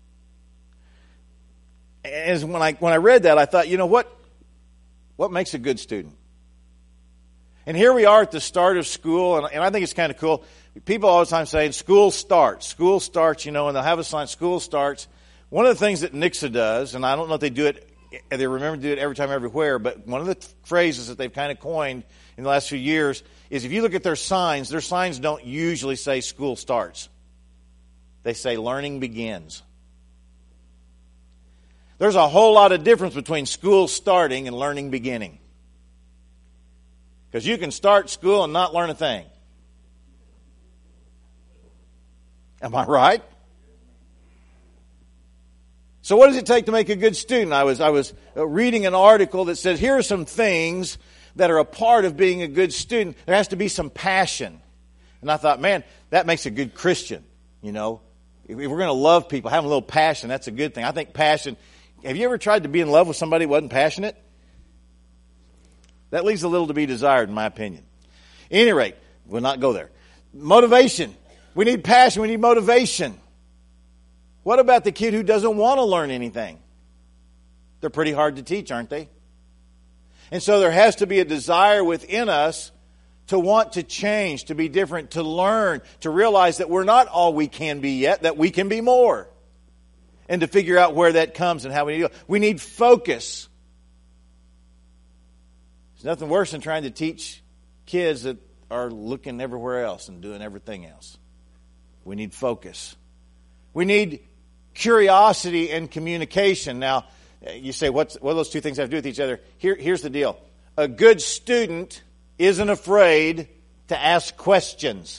And when I when I read that, I thought, you know what? What makes a good student? And here we are at the start of school, and, and I think it's kind of cool. People all the time saying, school starts. School starts, you know, and they'll have a sign, school starts. One of the things that Nixa does, and I don't know if they do it, they remember to do it every time, everywhere, but one of the phrases that they've kind of coined in the last few years is if you look at their signs, their signs don't usually say school starts. They say learning begins. There's a whole lot of difference between school starting and learning beginning. Because you can start school and not learn a thing. Am I right? So what does it take to make a good student? I was I was reading an article that said here are some things that are a part of being a good student. There has to be some passion. And I thought, man, that makes a good Christian, you know. If we're going to love people, having a little passion, that's a good thing. I think passion, have you ever tried to be in love with somebody who wasn't passionate? That leaves a little to be desired, in my opinion. At any rate, we'll not go there. Motivation. We need passion. We need motivation. What about the kid who doesn't want to learn anything? They're pretty hard to teach, aren't they? And so there has to be a desire within us to want to change, to be different, to learn, to realize that we're not all we can be yet, that we can be more. And to figure out where that comes and how we need to go. We need focus. There's nothing worse than trying to teach kids that are looking everywhere else and doing everything else. We need focus. We need curiosity and communication. Now, you say, what's, what do those two things have to do with each other? Here, here's the deal. A good student isn't afraid to ask questions.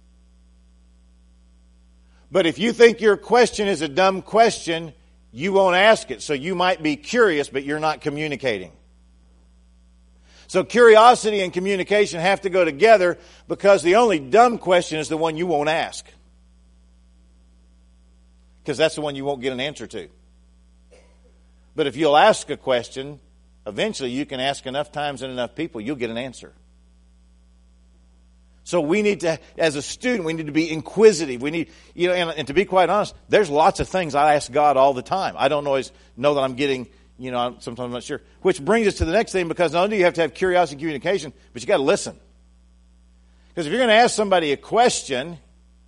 But if you think your question is a dumb question, you won't ask it. So you might be curious, but you're not communicating. So curiosity and communication have to go together because the only dumb question is the one you won't ask. Because that's the one you won't get an answer to. But if you'll ask a question, eventually you can ask enough times and enough people, you'll get an answer. So we need to, as a student, we need to be inquisitive. We need, you know, and, and to be quite honest, there's lots of things I ask God all the time. I don't always know that I'm getting, you know, sometimes I'm not sure. Which brings us to the next thing, because not only do you have to have curiosity and communication, but you got to listen. Because if you're going to ask somebody a question,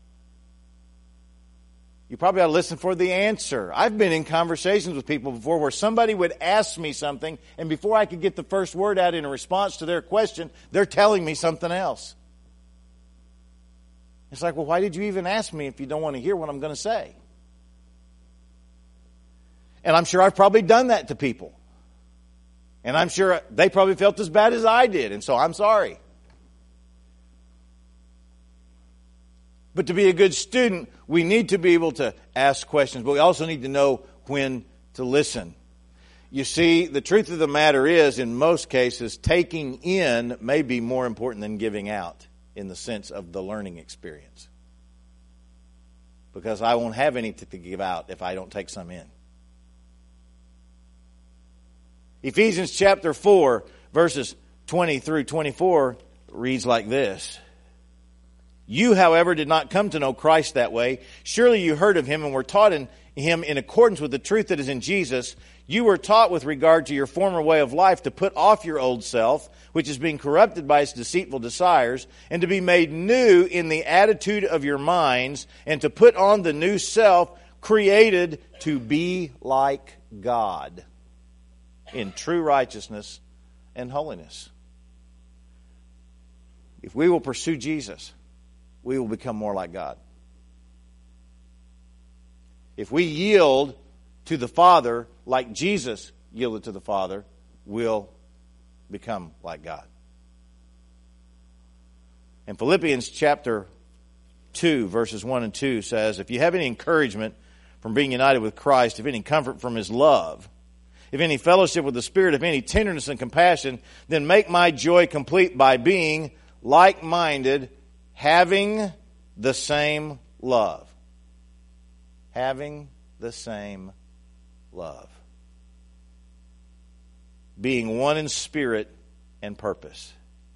you probably ought to listen for the answer. I've been in conversations with people before where somebody would ask me something, and before I could get the first word out in a response to their question, they're telling me something else. It's like, well, why did you even ask me if you don't want to hear what I'm going to say? And I'm sure I've probably done that to people. And I'm sure they probably felt as bad as I did, and so I'm sorry. But to be a good student, we need to be able to ask questions, but we also need to know when to listen. You see, the truth of the matter is, in most cases, taking in may be more important than giving out in the sense of the learning experience. Because I won't have anything to give out if I don't take some in. Ephesians chapter four, verses twenty through twenty-four reads like this. You, however, did not come to know Christ that way. Surely you heard of him and were taught in him in accordance with the truth that is in Jesus. You were taught with regard to your former way of life to put off your old self, which is being corrupted by its deceitful desires, and to be made new in the attitude of your minds, and to put on the new self, created to be like God in true righteousness and holiness. If we will pursue Jesus, we will become more like God. If we yield to the Father like Jesus yielded to the Father, we'll become like God. And Philippians chapter two, verses one and two says, if you have any encouragement from being united with Christ, if any comfort from his love, if any fellowship with the Spirit, if any tenderness and compassion, then make my joy complete by being like-minded, having the same love. Having the same love. Being one in spirit and purpose.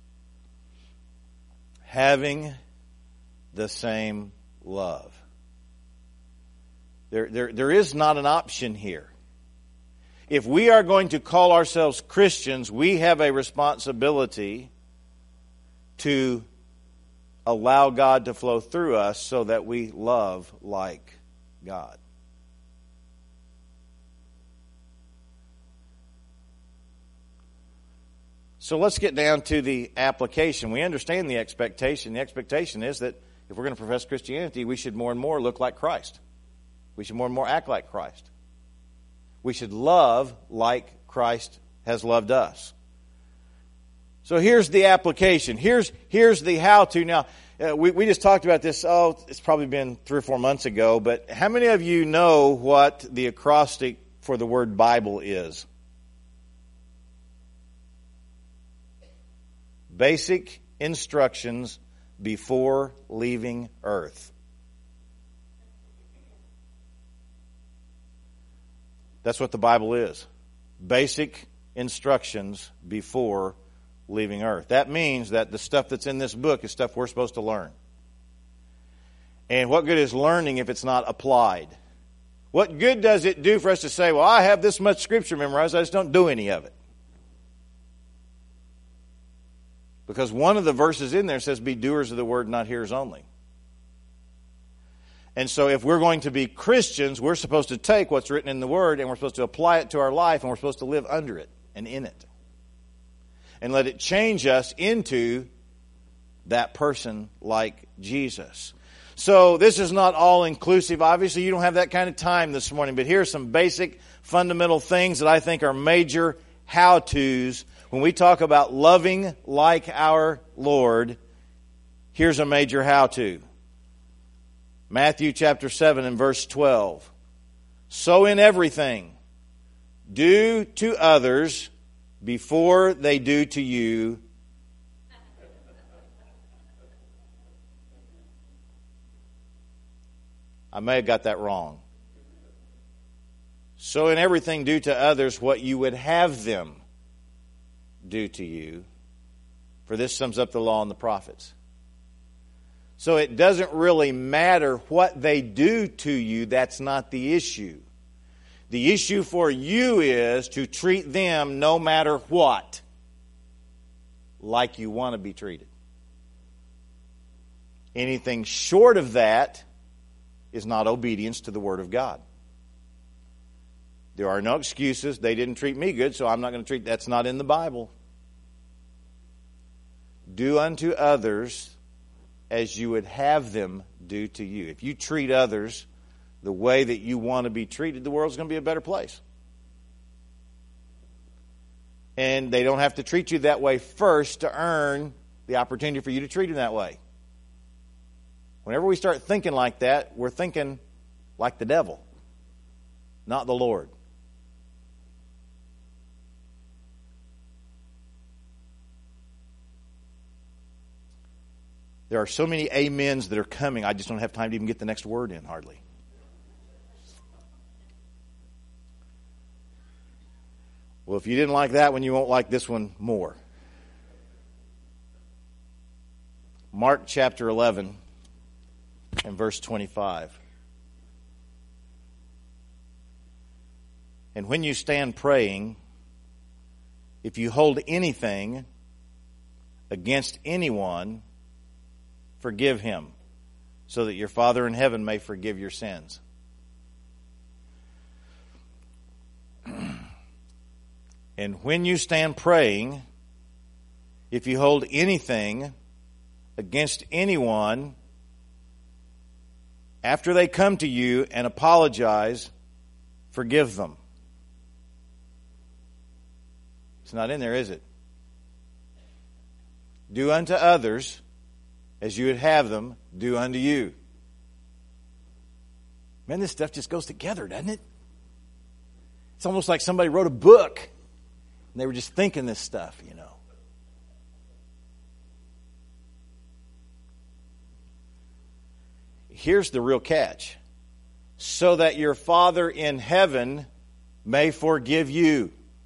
Having the same love. There, there, there is not an option here. If we are going to call ourselves Christians, we have a responsibility to allow God to flow through us so that we love like God. So let's get down to the application. We understand the expectation. The expectation is that if we're going to profess Christianity, we should more and more look like Christ. We should more and more act like Christ. We should love like Christ has loved us. So here's the application. Here's here's the how-to. Now, uh, we, we just talked about this, oh, it's probably been three or four months ago, but how many of you know what the acrostic for the word Bible is? Basic instructions before leaving earth. That's what the Bible is. Basic instructions before leaving earth. That means that the stuff that's in this book is stuff we're supposed to learn. And what good is learning if it's not applied? What good does it do for us to say, well, I have this much scripture memorized, I just don't do any of it? Because one of the verses in there says, be doers of the word, not hearers only. And so if we're going to be Christians, we're supposed to take what's written in the Word and we're supposed to apply it to our life and we're supposed to live under it and in it. And let it change us into that person like Jesus. So this is not all inclusive. Obviously, you don't have that kind of time this morning, but here are some basic fundamental things that I think are major how-tos. When we talk about loving like our Lord, here's a major how-to. Matthew chapter seven and verse twelve. So in everything, do to others before they do to you. I may have got that wrong. So in everything, do to others what you would have them do to you. For this sums up the law and the prophets. So it doesn't really matter what they do to you. That's not the issue. The issue for you is to treat them no matter what, like you want to be treated. Anything short of that is not obedience to the Word of God. There are no excuses. They didn't treat me good, so I'm not going to treat... That's not in the Bible. Do unto others as you would have them do to you. If you treat others the way that you want to be treated, the world's going to be a better place. And they don't have to treat you that way first to earn the opportunity for you to treat them that way. Whenever we start thinking like that, we're thinking like the devil, not the Lord. There are so many amens that are coming, I just don't have time to even get the next word in, hardly. Well, if you didn't like that one, you won't like this one more. Mark chapter eleven and verse twenty-five. And when you stand praying, if you hold anything against anyone, forgive him, so that your Father in heaven may forgive your sins. And when you stand praying, if you hold anything against anyone, after they come to you and apologize, forgive them. It's not in there, is it? Do unto others as you would have them do unto you. Man, this stuff just goes together, doesn't it? It's almost like somebody wrote a book and they were just thinking this stuff, you know. Here's the real catch. So that your Father in heaven may forgive you.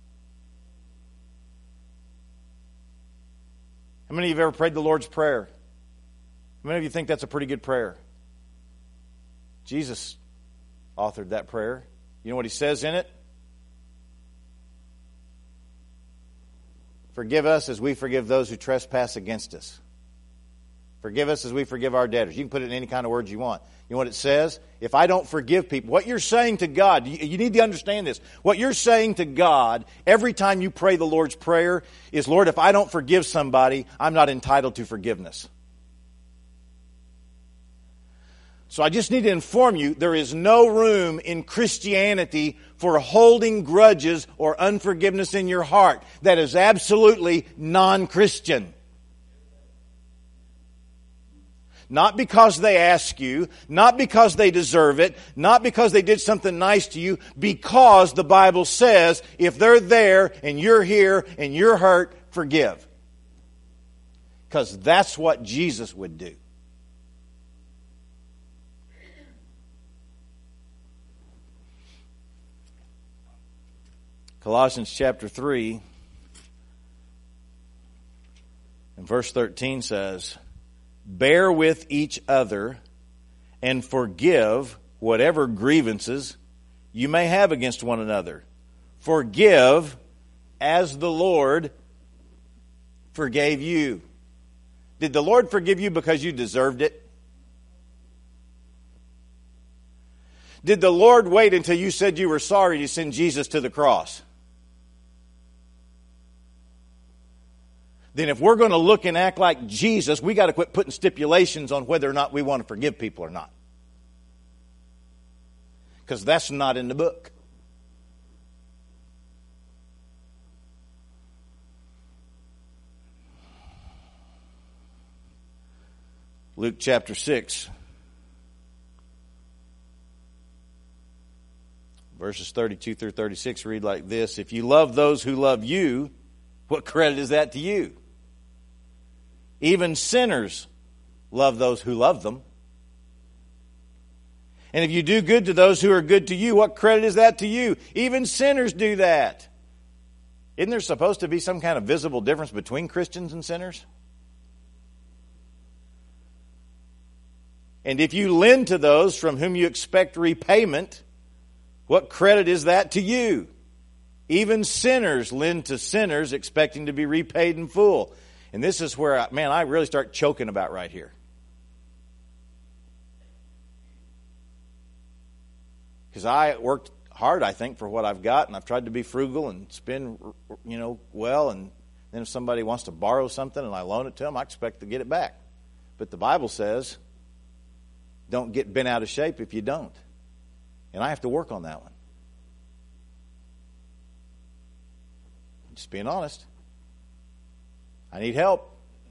How many of you have ever prayed the Lord's Prayer? How many of you think that's a pretty good prayer? Jesus authored that prayer. You know what he says in it? Forgive us as we forgive those who trespass against us. Forgive us as we forgive our debtors. You can put it in any kind of words you want. You know what it says? If I don't forgive people, what you're saying to God, you, you need to understand this. What you're saying to God every time you pray the Lord's Prayer is, Lord, if I don't forgive somebody, I'm not entitled to forgiveness. So I just need to inform you, there is no room in Christianity for holding grudges or unforgiveness in your heart. That is absolutely non-Christian. Not because they ask you, not because they deserve it, not because they did something nice to you, because the Bible says if they're there and you're here and you're hurt, forgive. Because that's what Jesus would do. Colossians chapter three and verse thirteen says, bear with each other and forgive whatever grievances you may have against one another. Forgive as the Lord forgave you. Did the Lord forgive you because you deserved it? Did the Lord wait until you said you were sorry to send Jesus to the cross? Then if we're going to look and act like Jesus, we got to quit putting stipulations on whether or not we want to forgive people or not. Because that's not in the book. Luke chapter six, verses thirty-two through thirty-six read like this. If you love those who love you, what credit is that to you? Even sinners love those who love them. And if you do good to those who are good to you, what credit is that to you? Even sinners do that. Isn't there supposed to be some kind of visible difference between Christians and sinners? And if you lend to those from whom you expect repayment, what credit is that to you? Even sinners lend to sinners expecting to be repaid in full. And this is where, man, I really start choking about right here. Because I worked hard, I think, for what I've got, and I've tried to be frugal and spend, you know, well. And then if somebody wants to borrow something and I loan it to them, I expect to get it back. But the Bible says, don't get bent out of shape if you don't. And I have to work on that one. Just being honest. I need help.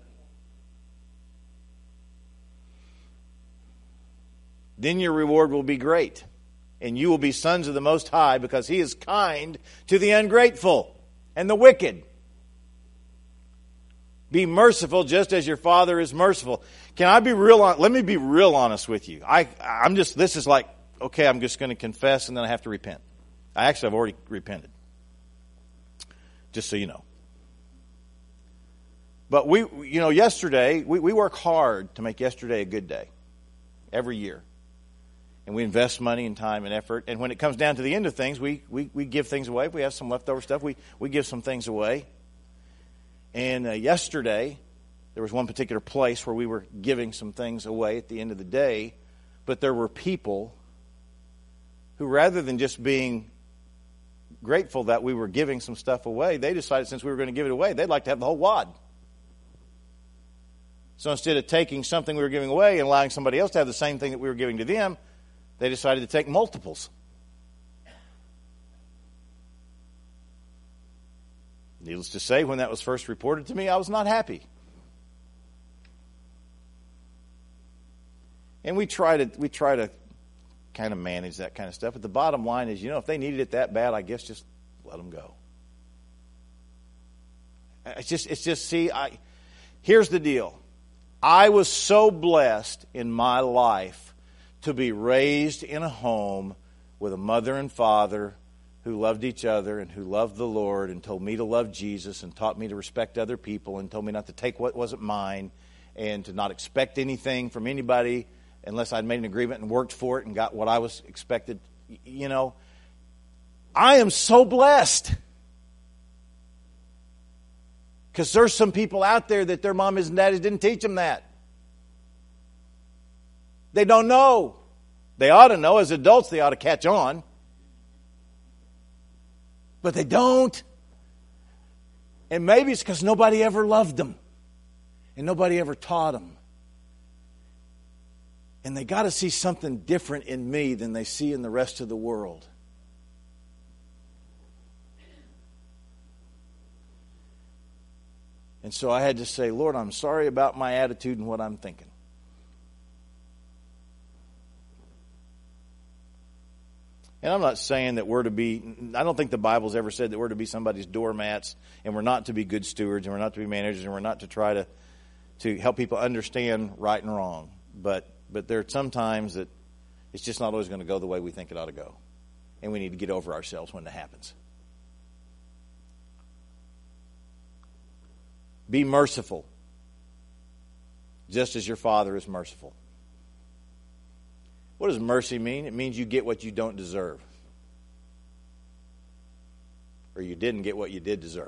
Then your reward will be great, and you will be sons of the Most High, because He is kind to the ungrateful and the wicked. Be merciful just as your Father is merciful. Can I be real? On, let me be real honest with you. I, I'm just, this is like, okay, I'm just going to confess and then I have to repent. I actually have already repented. Just so you know. But we, you know, yesterday, we, we work hard to make yesterday a good day. Every year. And we invest money and time and effort. And when it comes down to the end of things, we, we, we give things away. If we have some leftover stuff, we, we give some things away. And uh, yesterday, there was one particular place where we were giving some things away at the end of the day. But there were people who, rather than just being grateful that we were giving some stuff away, they decided since we were going to give it away, they'd like to have the whole wad. So instead of taking something we were giving away and allowing somebody else to have the same thing that we were giving to them, they decided to take multiples. Needless to say, when that was first reported to me, I was not happy. And we try to we try to kind of manage that kind of stuff. But the bottom line is, you know, if they needed it that bad, I guess just let them go. It's just, it's just, see, I, here's the deal. I was so blessed in my life to be raised in a home with a mother and father who loved each other and who loved the Lord and told me to love Jesus and taught me to respect other people and told me not to take what wasn't mine and to not expect anything from anybody unless I'd made an agreement and worked for it and got what I was expected. You know, I am so blessed. Because there's some people out there that their mom and daddies didn't teach them that. They don't know. They ought to know. As adults, they ought to catch on. But they don't. And maybe it's because nobody ever loved them. And nobody ever taught them. And they got to see something different in me than they see in the rest of the world. And so I had to say, Lord, I'm sorry about my attitude and what I'm thinking. And I'm not saying that we're to be, I don't think the Bible's ever said that we're to be somebody's doormats, and we're not to be good stewards, and we're not to be managers, and we're not to try to, to help people understand right and wrong. But but there are some times that it's just not always going to go the way we think it ought to go. And we need to get over ourselves when that happens. Be merciful, just as your Father is merciful. What does mercy mean? It means you get what you don't deserve. Or you didn't get what you did deserve.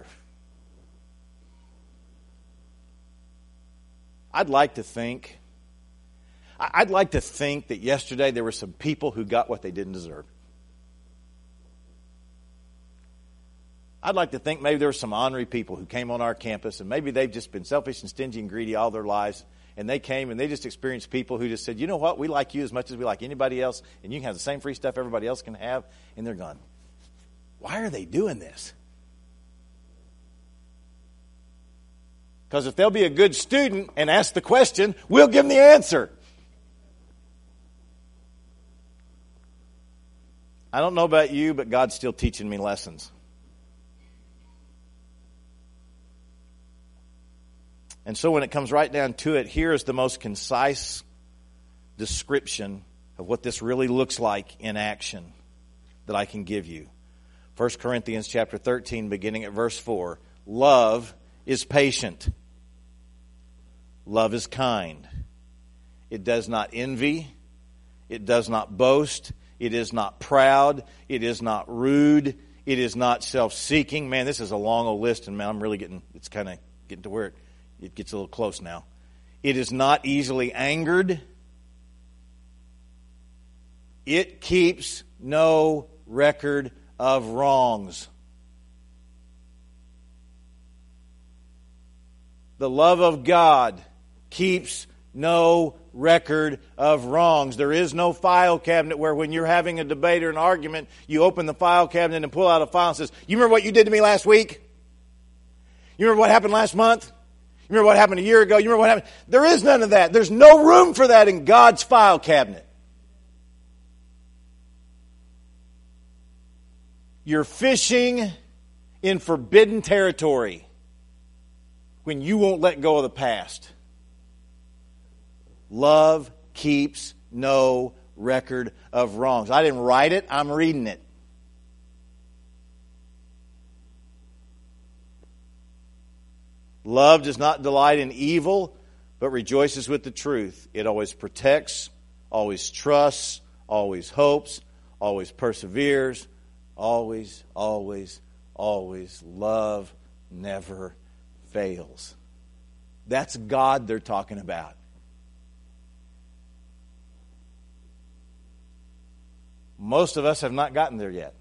I'd like to think, I'd like to think that yesterday there were some people who got what they didn't deserve. I'd like to think maybe there were some ornery people who came on our campus, and maybe they've just been selfish and stingy and greedy all their lives, and they came and they just experienced people who just said, you know what, we like you as much as we like anybody else, and you can have the same free stuff everybody else can have, and they're gone. Why are they doing this? Because if they'll be a good student and ask the question, we'll give them the answer. I don't know about you, but God's still teaching me lessons. And so when it comes right down to it, here is the most concise description of what this really looks like in action that I can give you. First Corinthians chapter thirteen, beginning at verse four. Love is patient. Love is kind. It does not envy. It does not boast. It is not proud. It is not rude. It is not self-seeking. Man, this is a long old list, and man, I'm really getting, it's kind of getting to where it, it gets a little close now. It is not easily angered. It keeps no record of wrongs. The love of God keeps no record of wrongs. There is no file cabinet where when you're having a debate or an argument, you open the file cabinet and pull out a file and says, you remember what you did to me last week? You remember what happened last month? You remember what happened a year ago? You remember what happened? There is none of that. There's no room for that in God's file cabinet. You're fishing in forbidden territory when you won't let go of the past. Love keeps no record of wrongs. I didn't write it, I'm reading it. Love does not delight in evil, but rejoices with the truth. It always protects, always trusts, always hopes, always perseveres, always, always, always. Love never fails. That's God they're talking about. Most of us have not gotten there yet.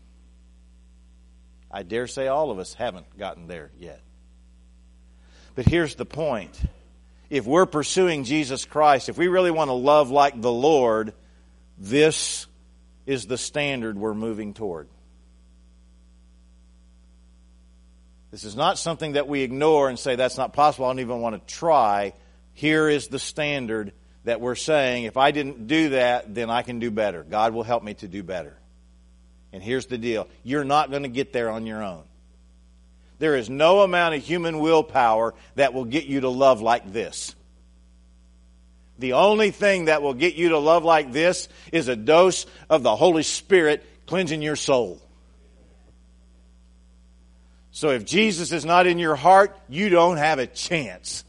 I dare say all of us haven't gotten there yet. But here's the point. If we're pursuing Jesus Christ, if we really want to love like the Lord, this is the standard we're moving toward. This is not something that we ignore and say, that's not possible, I don't even want to try. Here is the standard that we're saying, if I didn't do that, then I can do better. God will help me to do better. And here's the deal. You're not going to get there on your own. There is no amount of human willpower that will get you to love like this. The only thing that will get you to love like this is a dose of the Holy Spirit cleansing your soul. So if Jesus is not in your heart, you don't have a chance.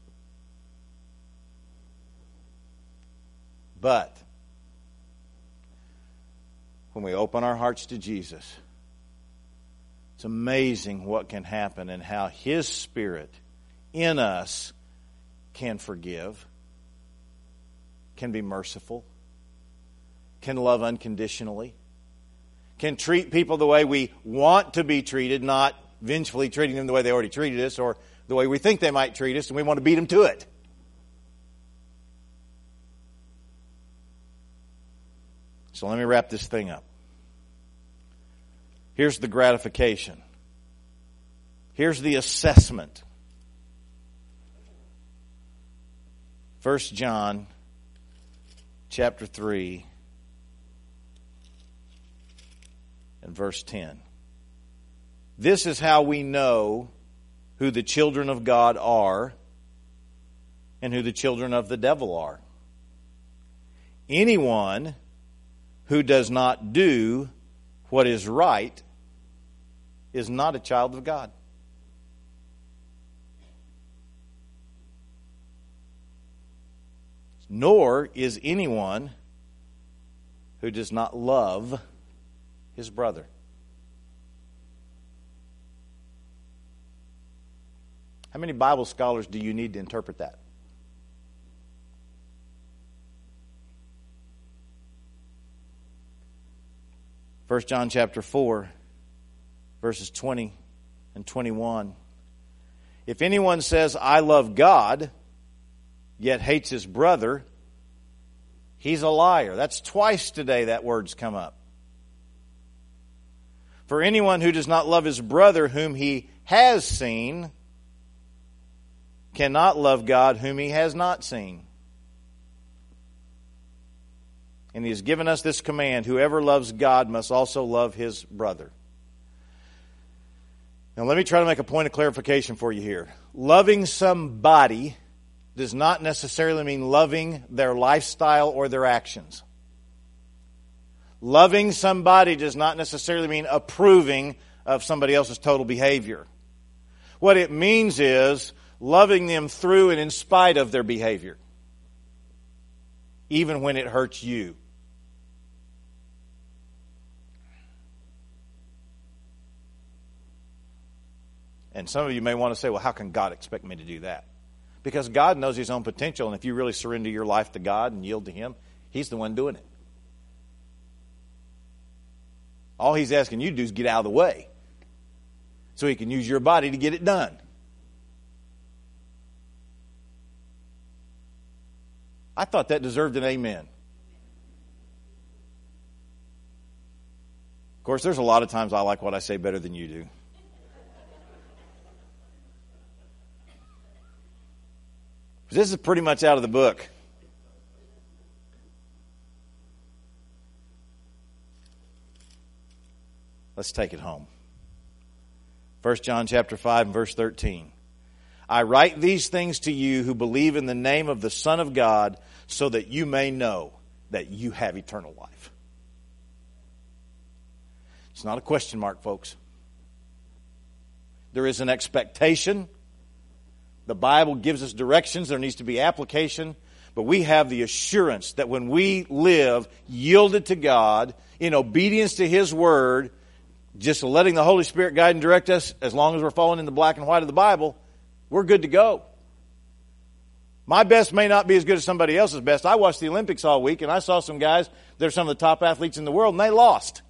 But when we open our hearts to Jesus, it's amazing what can happen and how His Spirit in us can forgive, can be merciful, can love unconditionally, can treat people the way we want to be treated, not vengefully treating them the way they already treated us or the way we think they might treat us, and we want to beat them to it. So let me wrap this thing up. Here's the gratification. Here's the assessment. First John chapter three and verse ten. This is how we know who the children of God are and who the children of the devil are. Anyone who does not do what is right is not a child of God. Nor is anyone who does not love his brother. How many Bible scholars do you need to interpret that? First John chapter four, verses twenty and twenty-one. If anyone says, I love God, yet hates his brother, he's a liar. That's twice today that word's come up. For anyone who does not love his brother whom he has seen cannot love God whom he has not seen. And he has given us this command, whoever loves God must also love his brother. Now let me try to make a point of clarification for you here. Loving somebody does not necessarily mean loving their lifestyle or their actions. Loving somebody does not necessarily mean approving of somebody else's total behavior. What it means is loving them through and in spite of their behavior, even when it hurts you. And some of you may want to say, well, how can God expect me to do that? Because God knows His own potential, and if you really surrender your life to God and yield to Him, He's the one doing it. All He's asking you to do is get out of the way so He can use your body to get it done. I thought that deserved an amen. Of course, there's a lot of times I like what I say better than you do. This is pretty much out of the book. Let's take it home. First John chapter five and verse thirteen. I write these things to you who believe in the name of the Son of God, so that you may know that you have eternal life. It's not a question mark, folks. There is an expectation. The Bible gives us directions. There needs to be application. But we have the assurance that when we live yielded to God, in obedience to His Word, just letting the Holy Spirit guide and direct us, as long as we're following in the black and white of the Bible, we're good to go. My best may not be as good as somebody else's best. I watched the Olympics all week, and I saw some guys, they're some of the top athletes in the world, and they lost.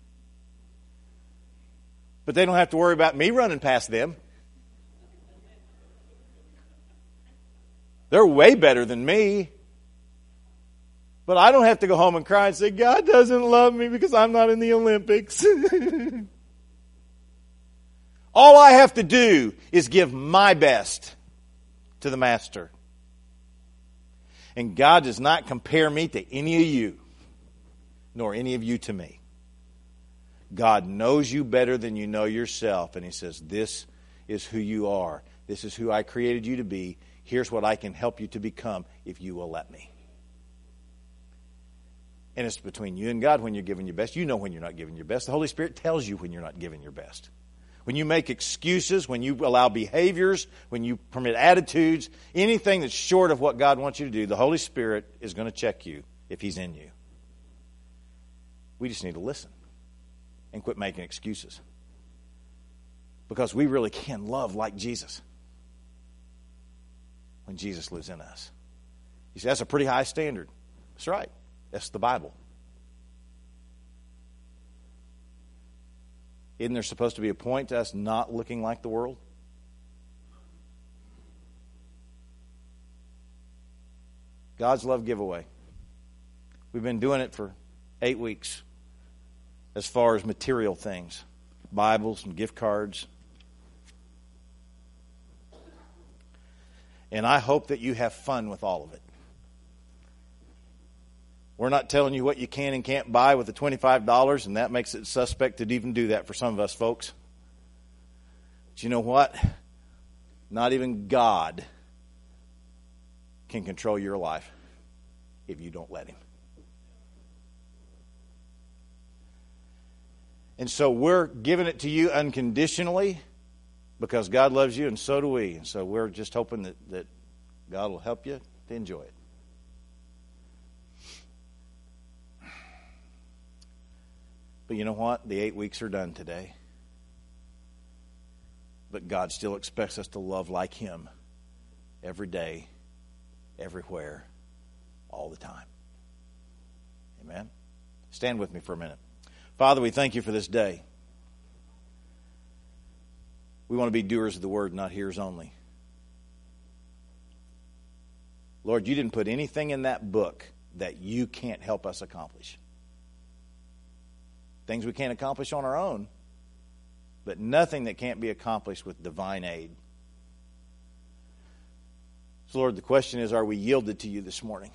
But they don't have to worry about me running past them. They're way better than me. But I don't have to go home and cry and say, God doesn't love me because I'm not in the Olympics. All I have to do is give my best to the Master. And God does not compare me to any of you, nor any of you to me. God knows you better than you know yourself. And He says, this is who you are. This is who I created you to be. Here's what I can help you to become if you will let me. And it's between you and God when you're giving your best. You know when you're not giving your best. The Holy Spirit tells you when you're not giving your best. When you make excuses, when you allow behaviors, when you permit attitudes, anything that's short of what God wants you to do, the Holy Spirit is going to check you if He's in you. We just need to listen and quit making excuses. Because we really can love like Jesus when Jesus lives in us. You see, that's a pretty high standard. That's right. That's the Bible. Isn't there supposed to be a point to us not looking like the world? God's love giveaway. We've been doing it for eight weeks as far as material things. Bibles and gift cards. And I hope that you have fun with all of it. We're not telling you what you can and can't buy with the twenty-five dollars, and that makes it suspect to even do that for some of us folks. But you know what? Not even God can control your life if you don't let Him. And so we're giving it to you unconditionally because God loves you and so do we. And so we're just hoping that, that God will help you to enjoy it. But you know what? The eight weeks are done today. But God still expects us to love like Him every day, everywhere, all the time. Amen? Stand with me for a minute. Father, we thank you for this day. We want to be doers of the word, not hearers only. Lord, you didn't put anything in that book that you can't help us accomplish. Things we can't accomplish on our own, but nothing that can't be accomplished with divine aid. So, Lord, the question is, are we yielded to you this morning?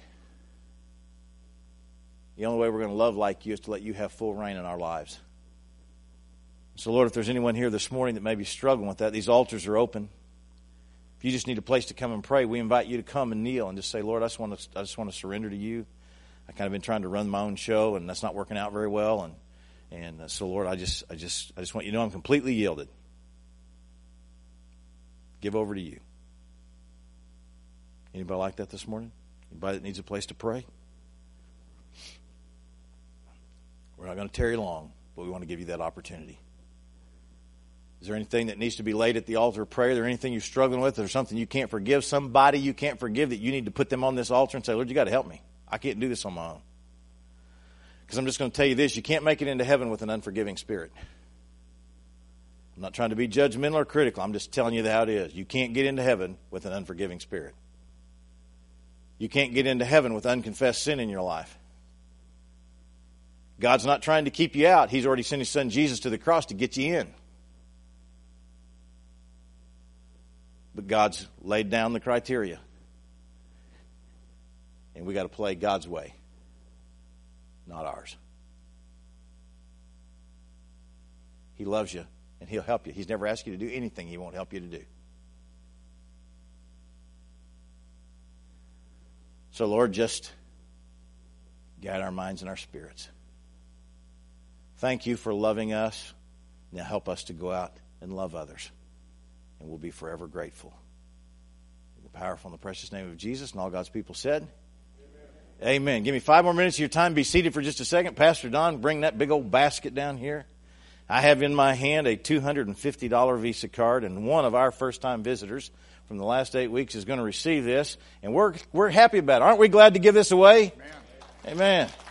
The only way we're going to love like you is to let you have full reign in our lives. So, Lord, if there's anyone here this morning that may be struggling with that, these altars are open. If you just need a place to come and pray, we invite you to come and kneel and just say, Lord, I just want to, I just want to surrender to you. I've kind of been trying to run my own show, and that's not working out very well. And And uh, so, Lord, I just, I just, I just want you to know I'm completely yielded. Give over to you. Anybody like that this morning? Anybody that needs a place to pray? We're not going to tarry long, but we want to give you that opportunity. Is there anything that needs to be laid at the altar of prayer? Is there anything you're struggling with? Is there something you can't forgive? Somebody you can't forgive that you need to put them on this altar and say, Lord, you got to help me. I can't do this on my own. Because I'm just going to tell you this, you can't make it into heaven with an unforgiving spirit. I'm not trying to be judgmental or critical. I'm just telling you how it is. You can't get into heaven with an unforgiving spirit. You can't get into heaven with unconfessed sin in your life. God's not trying to keep you out. He's already sent His Son Jesus to the cross to get you in. But God's laid down the criteria. And we got to play God's way, not ours. He loves you, and He'll help you. He's never asked you to do anything He won't help you to do. So, Lord, just guide our minds and our spirits. Thank you for loving us. Now help us to go out and love others. And we'll be forever grateful. In the powerful and the precious name of Jesus, and all God's people said, Amen. Amen. Give me five more minutes of your time. Be seated for just a second. Pastor Don, bring that big old basket down here. I have in my hand a two hundred fifty dollars Visa card, and one of our first-time visitors from the last eight weeks is going to receive this, and we're we're happy about it. Aren't we glad to give this away? Amen. Amen.